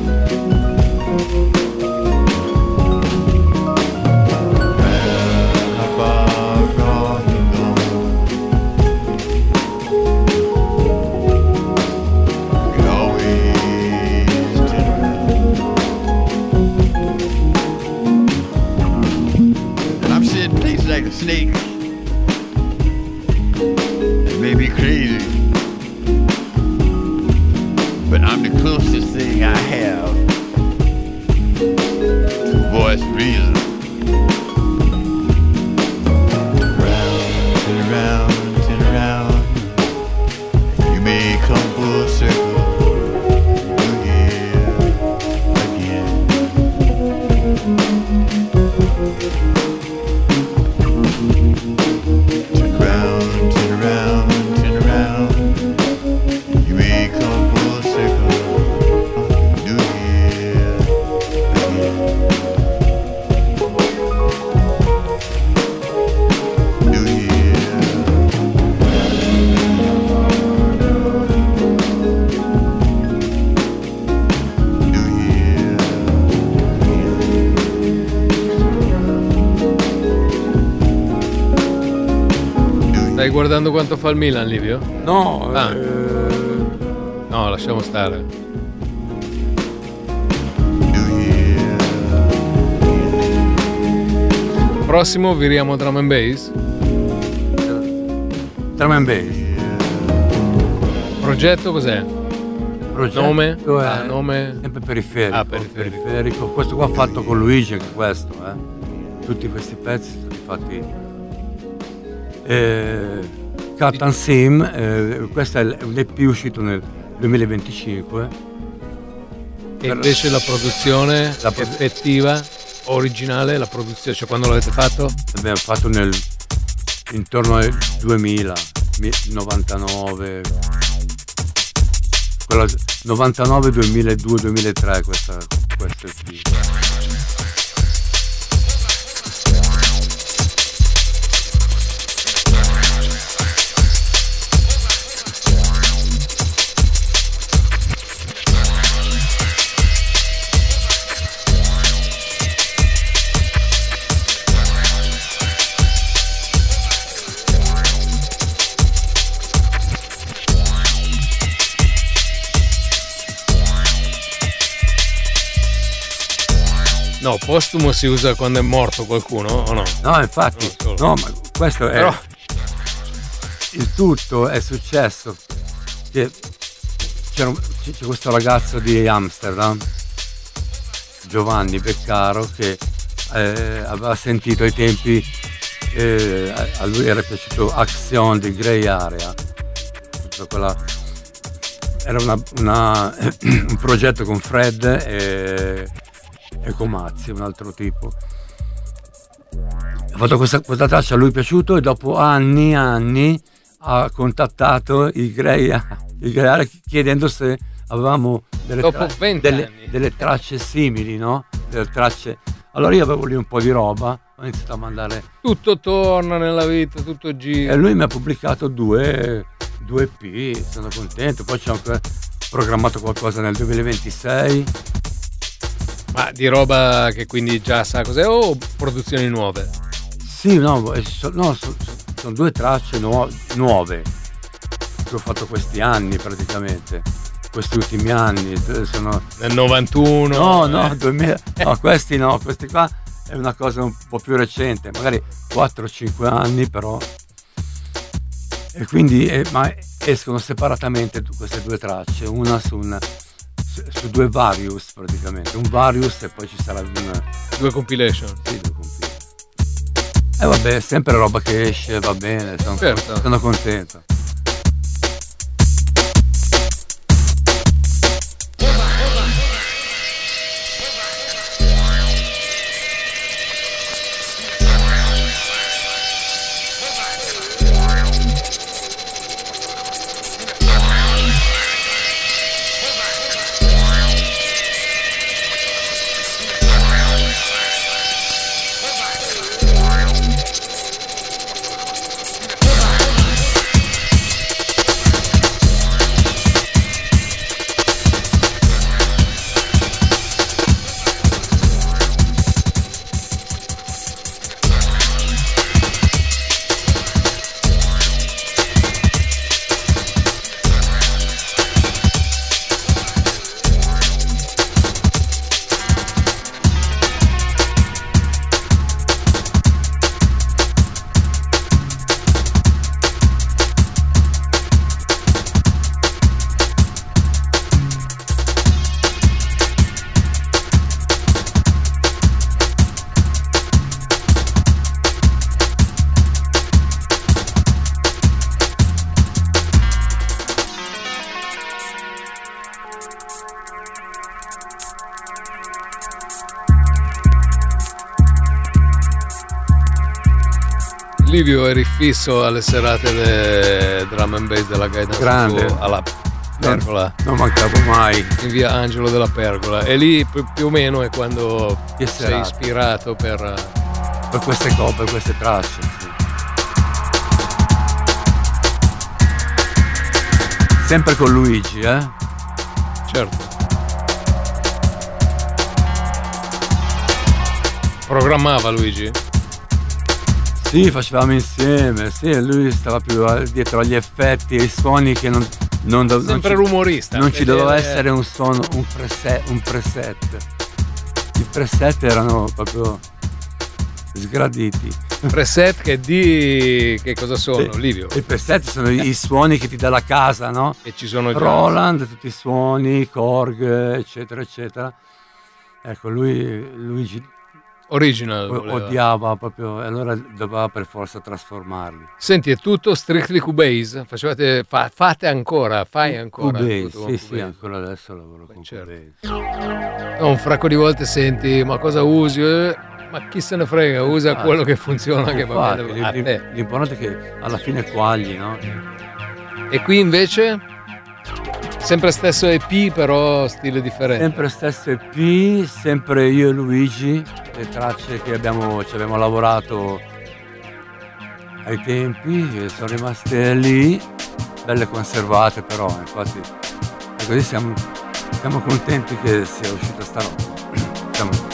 Like a snake. It may be crazy, but I'm the closest thing I have to voice reason. Round and around and around, you may come full circle again, again. Turn around, turn around, turn around. You may come full circle. New year again. New year. New year. Stai guardando quanto fa il Milan, Livio? No, Ah. eh, No, lasciamo stare. Prossimo viriamo drum and bass. Drum and bass. Progetto cos'è? Progetto Nome? è Ah, nome? sempre periferico, Ah, periferico. periferico. Questo qua fatto con Luigi, anche questo, eh. Tutti questi pezzi sono stati fatti eh, Cut and Sim, eh, questo è un E P uscito nel duemilaventicinque. E invece la produzione La produ- effettiva, originale, la produzione, cioè quando l'avete fatto? L'abbiamo fatto nel intorno al duemila, mi- novantanove, quella, novantanove, duemiladue, duemilatré questa, questa E P. No, postumo si usa quando è morto qualcuno o no? No, infatti, no, ma questo è Però- il tutto è successo che c'era un- c'è c'è questo ragazzo di Amsterdam, Giovanni Beccaro, che eh, aveva sentito ai tempi, eh, a- a lui era piaciuto Action di Grey Area, tutta quella, era una, una- un progetto con Fred e, e Comazzi, un altro tipo. Ha fatto questa, questa traccia, a lui è piaciuto, e dopo anni e anni ha contattato i Grey, i Grey Area chiedendo se avevamo delle, Dopo tra- venti delle, anni. delle tracce simili, no? Delle tracce. Allora io avevo lì un po' di roba, ho iniziato a mandare, Tutto torna nella vita, tutto gira. e lui mi ha pubblicato due, due E P, sono contento. Poi c'è anche programmato qualcosa nel duemilaventisei. Ma di roba che quindi già sa cos'è o produzioni nuove? Sì, no, eh, so- no, so- so- sono due tracce nuo- nuove che ho fatto questi anni praticamente, questi ultimi anni. eh, Sono... Nel novantuno? No, no, eh. duemila, no, questi no, questi qua è una cosa un po' più recente, magari quattro cinque anni però. E quindi, eh, ma escono separatamente tu- queste due tracce, una su, un, su, su due Various praticamente, un Various e poi ci sarà un... Due compilation. Sì, due compilation. E vabbè, sempre roba che esce, va bene, sono, Certo. sono contento. Livio eri fisso alle serate de drum and bass della Guidance Grande. Crew alla Pergola. Non mancavo mai. In via Angelo della Pergola. E lì pi- più o meno è quando Che sei serate. ispirato per... Per queste cose, per queste tracce, sì. Sempre con Luigi, eh? Certo. Programmava Luigi? Sì, facevamo insieme, sì, lui stava più eh, dietro agli effetti, ai suoni che non... non dov- Sempre non ci- rumorista. Non ci fedele- doveva essere un suono, un preset, un preset. I preset erano proprio sgraditi. Preset che di... che cosa sono, Sì, Livio? I preset sono i suoni che ti dà la casa, no? E ci sono già... Roland, tutti i suoni, Korg, eccetera, eccetera. Ecco, lui, Luigi Original. o- voleva. odiava proprio, e allora doveva per forza trasformarli. Senti, è tutto Strictly Cubase? Facevate, fa- fate ancora, fai ancora? Cubase, tutto con sì, sì, Cubase? ancora adesso lavoro con certo. Cubase. No, un fracco di volte senti, ma cosa usi? Eh, ma chi se ne frega, usa Infatti. quello che funziona, che va Infatti, bene a l'im- te. L'importante è che alla fine quagli, no? E qui invece, sempre stesso E P, però stile differente. Sempre stesso E P, sempre io e Luigi, le tracce che abbiamo, ci abbiamo lavorato ai tempi, che sono rimaste lì, belle conservate però, infatti, e così siamo, siamo contenti che sia uscita sta roba. Siamo-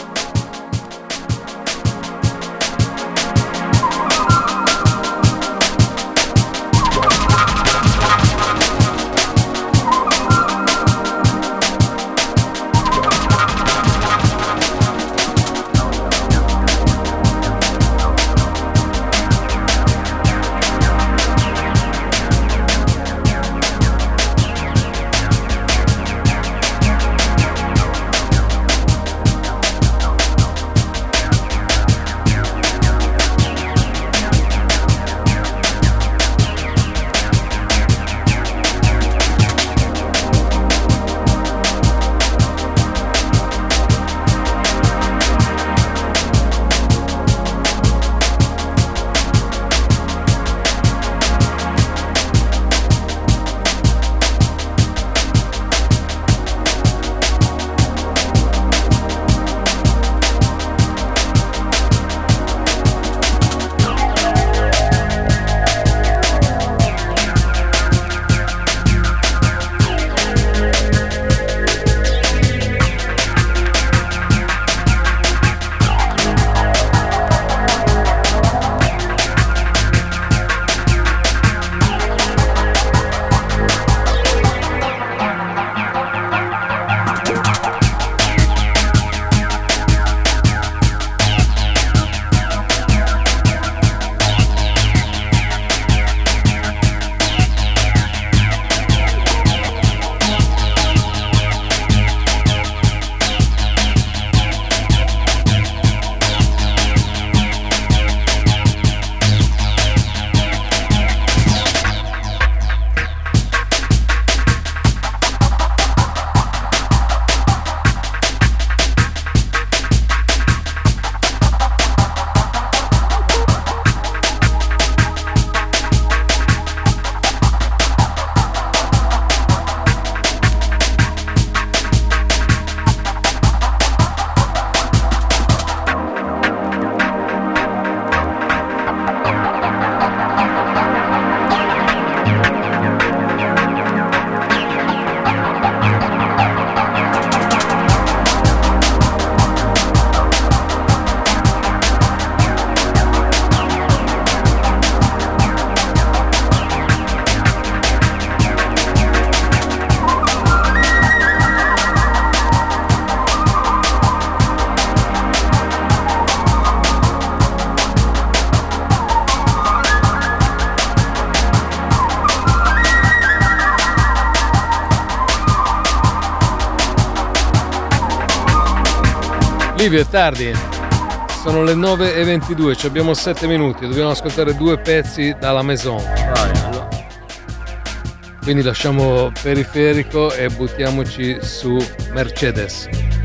Livio, è tardi. Sono le nove e ventidue, ci abbiamo sette minuti. Dobbiamo ascoltare due pezzi dalla Maison. Vai, allora. Quindi lasciamo periferico e buttiamoci su Mercedes.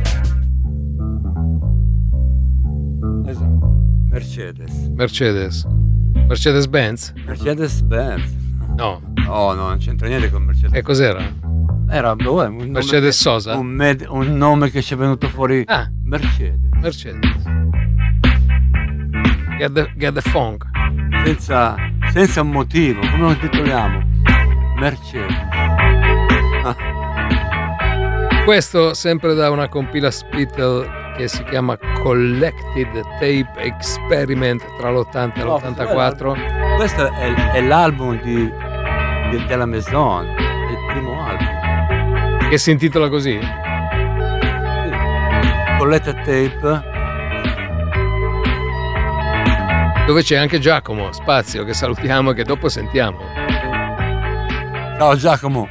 Esatto. Mercedes. Mercedes. Mercedes Benz? Mercedes Benz. No. No, no, non c'entra niente con Mercedes. E cos'era? Era boh, un nome Mercedes che- Sosa? Un, med- un nome che ci è venuto fuori. Ah. Mercedes. Mercedes. Get the, get the funk. Senza, senza un motivo. Come lo titoliamo? Mercedes. Ah. Questo sempre da una compila Spittle che si chiama Collected Tape Experiment tra l'ottanta e No, l'ottantaquattro. Questo è, è l'album di, di- della Maison. È il primo album. Che si intitola così? Collected Tape. Dove c'è anche Giacomo Spazio, che salutiamo e che dopo sentiamo. Ciao Giacomo.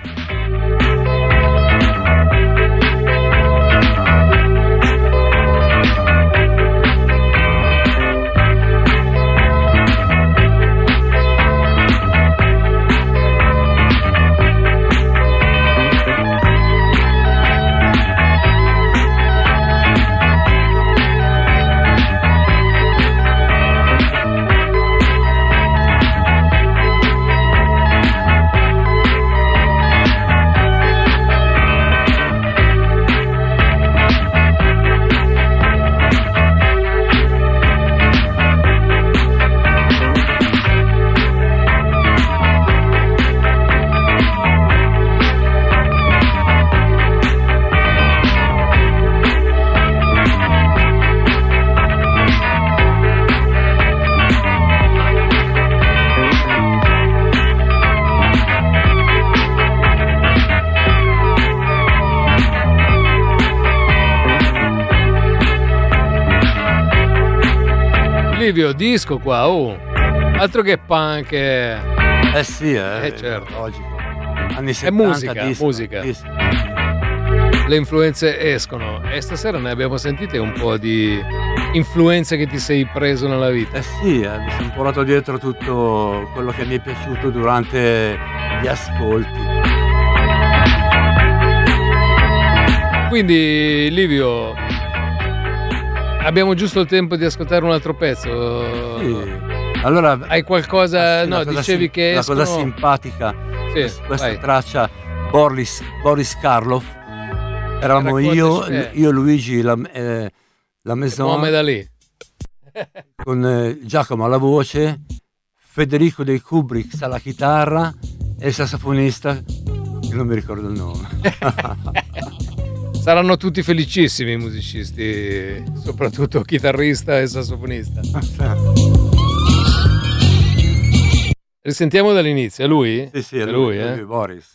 Livio, disco qua, oh. Altro che punk. Eh, Eh sì, eh, Eh, certo. logico. Anni È settanta, musica, disco, musica. disco. Le influenze escono e stasera ne abbiamo sentite un po' di influenze che ti sei preso nella vita. Eh sì, eh, mi sono portato dietro tutto quello che mi è piaciuto durante gli ascolti. Quindi Livio, abbiamo giusto il tempo di ascoltare un altro pezzo. Sì. Allora, hai qualcosa? ah, sì, no, una cosa dicevi sim- che una escono... cosa simpatica. Sì, quest- questa vai. traccia Boris, Boris Karloff. Eravamo Raccontaci io, te. io Luigi, la, eh, la Maison, Mohamed Ali. con eh, Giacomo alla voce, Federico dei Kubrick alla chitarra e il sassofonista che non mi ricordo il nome. Saranno tutti felicissimi i musicisti, soprattutto chitarrista e sassofonista. Risentiamo dall'inizio, è lui? Sì, sì, è È lui, lui, eh? lui, Boris.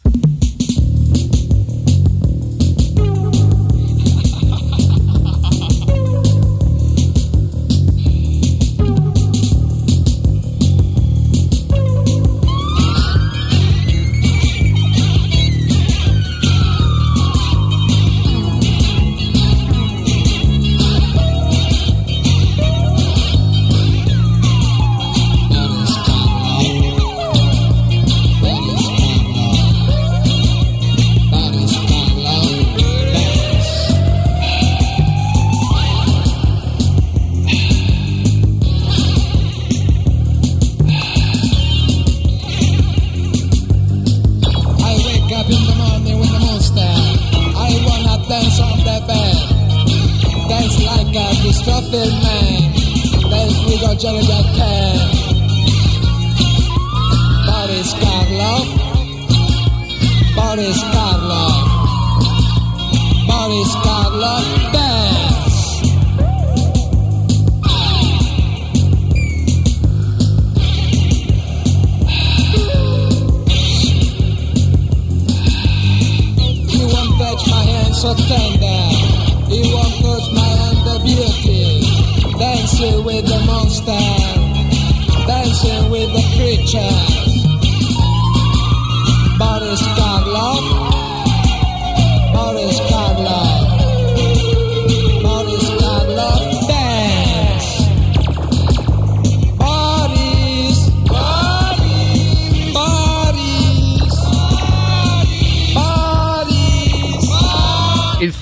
I wake up in the morning with the monster. I wanna dance on the bed. Dance like a disgusting man. Dance with a Johnny Jack can. Boris Karloff. Boris Karloff. Boris Karloff. Dance. You won't touch my hand so tender. You won't touch my hand the beauty. Dancing with the monster. Dancing with the creature. Boris Karloff. Boris Karloff. Boris Karloff.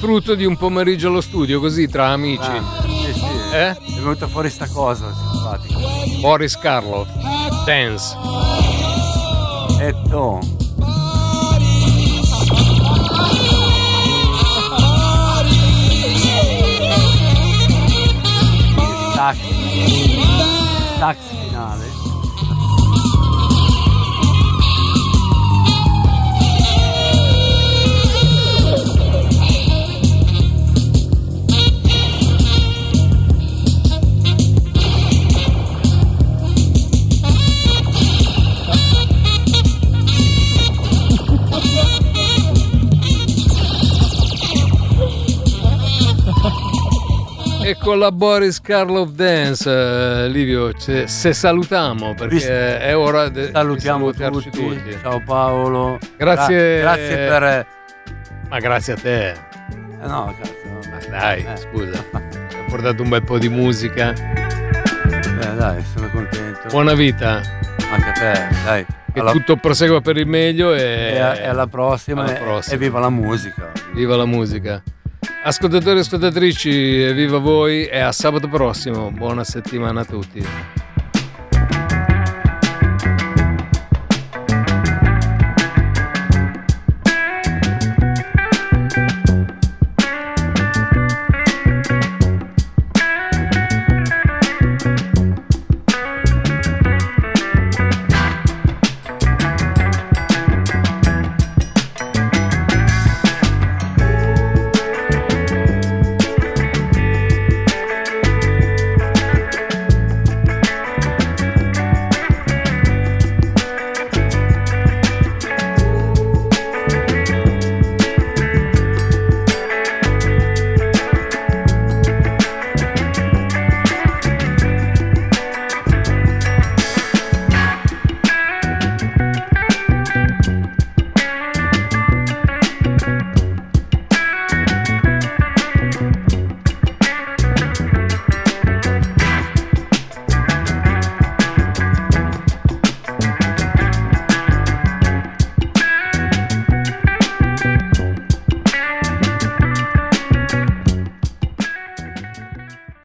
frutto di un pomeriggio allo studio, così tra amici. Ah, sì, sì. Eh? È venuta fuori sta cosa simpatica. Boris Karloff, Dance. E tu. Sax. Sax finale. E con la Boris Karloff Dance, eh, Livio, se, se salutiamo perché Visto. è ora di Salutiamo salutarci tutti. tutti. Ciao Paolo. Grazie. Gra- grazie per. Ma grazie a te. Eh no, cazzo. No. Ma dai, Eh. scusa. Ti ho portato un bel po' di musica. Beh, dai, sono contento. Buona vita. Anche a te, dai. Che Alla- tutto prosegua per il meglio e, e, a- e alla prossima. alla e- prossima. E viva la musica. Viva la musica. Ascoltatori e ascoltatrici, viva voi e a sabato prossimo. Buona settimana a tutti.